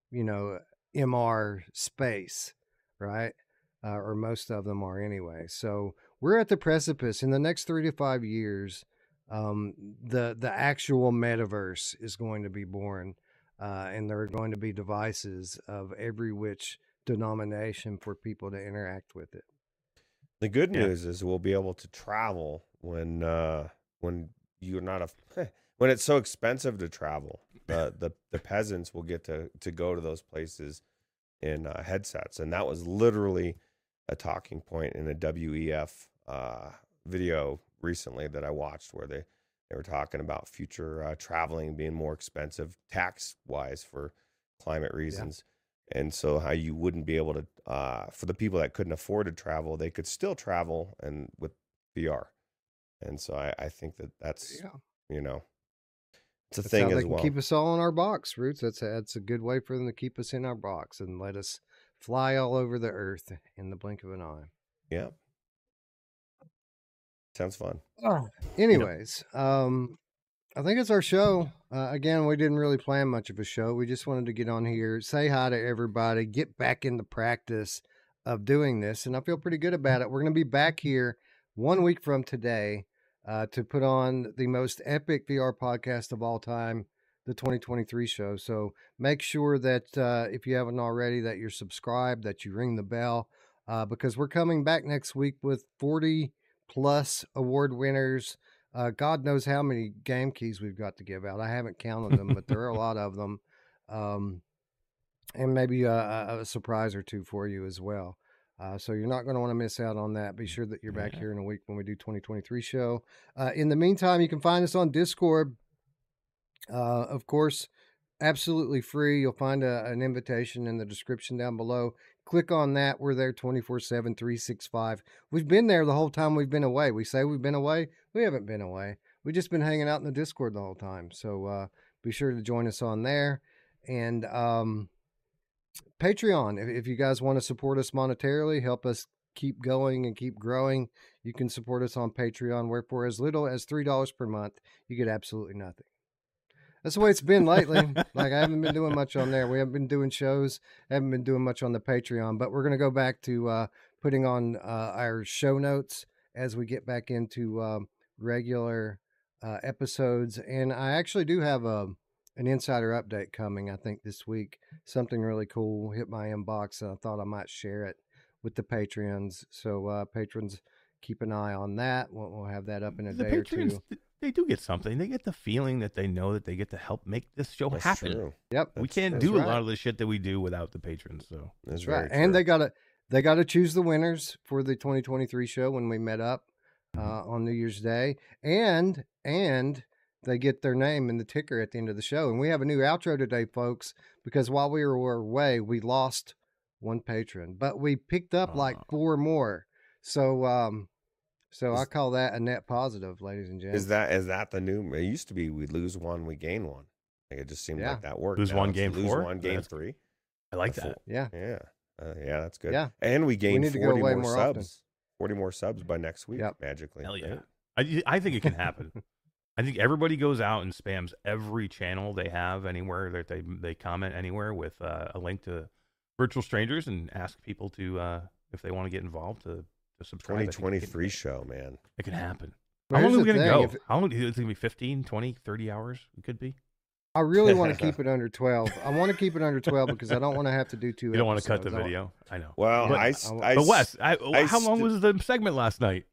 A: MR space, right? Or most of them are anyway. So we're at the precipice. In the next 3 to 5 years, the actual metaverse is going to be born, and there are going to be devices of every which denomination for people to interact with it.
C: The good news is we'll be able to travel when you're not when it's so expensive to travel. The peasants will get to go to those places in headsets, and that was literally a talking point in a WEF video recently that I watched, where they were talking about future traveling being more expensive tax wise for climate reasons. And so how you wouldn't be able to, for the people that couldn't afford to travel, they could still travel and with VR. And so I think that's, it's a thing as well. They can
A: keep us all in our box, Roots. That's a good way for them to keep us in our box and let us fly all over the earth in the blink of an eye.
C: Yeah. Sounds fun.
A: Anyways, I think it's our show. Again, we didn't really plan much of a show. We just wanted to get on here, say hi to everybody, get back in the practice of doing this. And I feel pretty good about it. We're going to be back here 1 week from today to put on the most epic VR podcast of all time the 2023 show. So make sure that if you haven't already, that you're subscribed, that you ring the bell, because we're coming back next week with 40 plus award winners. God knows how many game keys we've got to give out. I haven't counted them, but there are a lot of them. And maybe a surprise or two for you as well. So you're not going to want to miss out on that. Be sure that you're back here in a week when we do 2023 show. In the meantime, you can find us on Discord. Of course, absolutely free. You'll find an invitation in the description down below. Click on that. We're there 24/7, 365. We've been there the whole time we've been away. We say we've been away. We haven't been away. We've just been hanging out in the Discord the whole time. So be sure to join us on there. And Patreon, if you guys want to support us monetarily, help us keep going and keep growing, you can support us on Patreon, where for as little as $3 per month, you get absolutely nothing. That's the way it's been lately. Like, I haven't been doing much on there. We haven't been doing shows, haven't been doing much on the Patreon, but we're going to go back to putting on our show notes as we get back into regular episodes. And I actually do have an insider update coming, I think, this week. Something really cool hit my inbox, and I thought I might share it with the Patreons. So patrons, keep an eye on that. We'll have that up in a day or two.
B: They do get something. They get the feeling that they know that they get to help make this show happen.
C: True.
A: Yep,
B: we can't do a lot of the shit that we do without the patrons. So
C: that's
A: right. And they gotta choose the winners for the 2023 show when we met up on New Year's Day, and they get their name in the ticker at the end of the show. And we have a new outro today, folks, because while we were away, we lost one patron, but we picked up like 4 more. So I call that a net positive, ladies and gentlemen.
C: Is that the new? It used to be we'd lose one, we gain one. Like, it just seemed like that worked.
B: Lose
C: now
B: one, gain 4.
C: Lose one, gain 3.
B: I like that.
A: Yeah,
C: yeah, that's good.
A: Yeah,
C: and we gained 40 more subs.
A: Often.
C: 40 more subs by next week, magically.
B: Hell yeah! I think it can happen. I think everybody goes out and spams every channel they have anywhere that they comment anywhere with a link to Virtual Strangers and ask people to if they want to get involved to subscribe.
C: 2023 show, man.
B: It can happen.
A: But
B: how long are we going to go? How long? It's going to be 15, 20, 30 hours? It could be.
A: I really want to keep it under 12. I want to keep it under 12 because I don't want to have to do 2
B: You don't want to cut the video? I know.
C: Well,
B: but Wes, how long was the segment last night?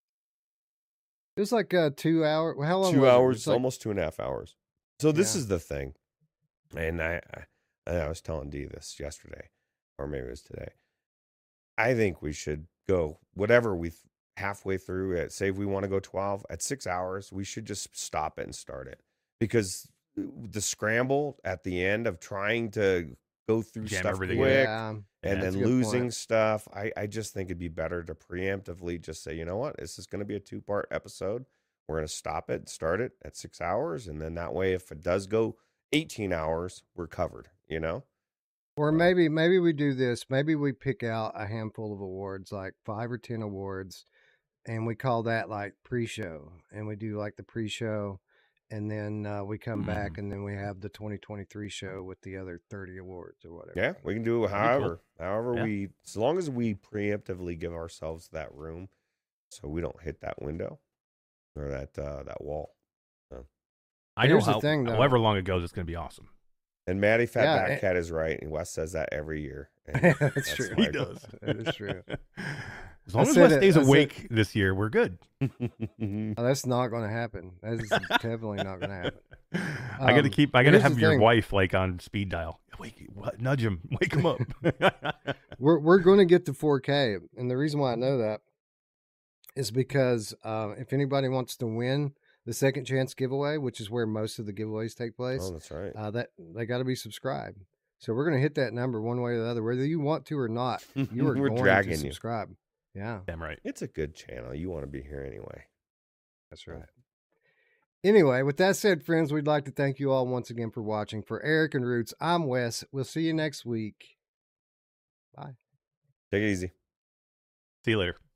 A: It was like 2 hours. How long?
C: 2 hours, almost 2.5 hours. So this is the thing, and I was telling Dee this yesterday, or maybe it was today. I think we should go whatever we halfway through it. Say if we want to go 12 at 6 hours, we should just stop it and start it, because the scramble at the end of trying to go through stuff quick and then losing stuff. I just think it'd be better to preemptively just say, you know what, this is going to be a 2-part episode. We're going to stop it, start it at 6 hours. And then that way, if it does go 18 hours, we're covered, you know?
A: Or maybe we do this. Maybe we pick out a handful of awards, like 5 or 10 awards, and we call that like pre-show. And we do like the pre-show. And then we come back, and then we have the 2023 show with the other 30 awards or whatever.
C: Yeah, we can do it however we, as long as we preemptively give ourselves that room, so we don't hit that window or that wall. So.
B: I know however long it goes, it's going to be awesome.
C: And Matty Fatback Cat is right, and Wes says that every year.
A: That's true.
B: He does.
A: That is true.
B: As long as Wes stays awake this year, we're good.
A: That's not going to happen. That is definitely not going to happen.
B: I got to have your wife like on speed dial. Nudge him, wake him up.
A: We're going to get to 4K, and the reason why I know that is because if anybody wants to win the Second Chance giveaway, which is where most of the giveaways take place.
C: Oh, that's right.
A: That they got to be subscribed. So we're going to hit that number one way or the other, whether you want to or not. You are going to subscribe. Yeah.
B: Damn right.
C: It's a good channel. You want to be here anyway.
A: That's right. Anyway, with that said, friends, we'd like to thank you all once again for watching. For Eric and Roots, I'm Wes. We'll see you next week. Bye.
C: Take it easy.
B: See you later.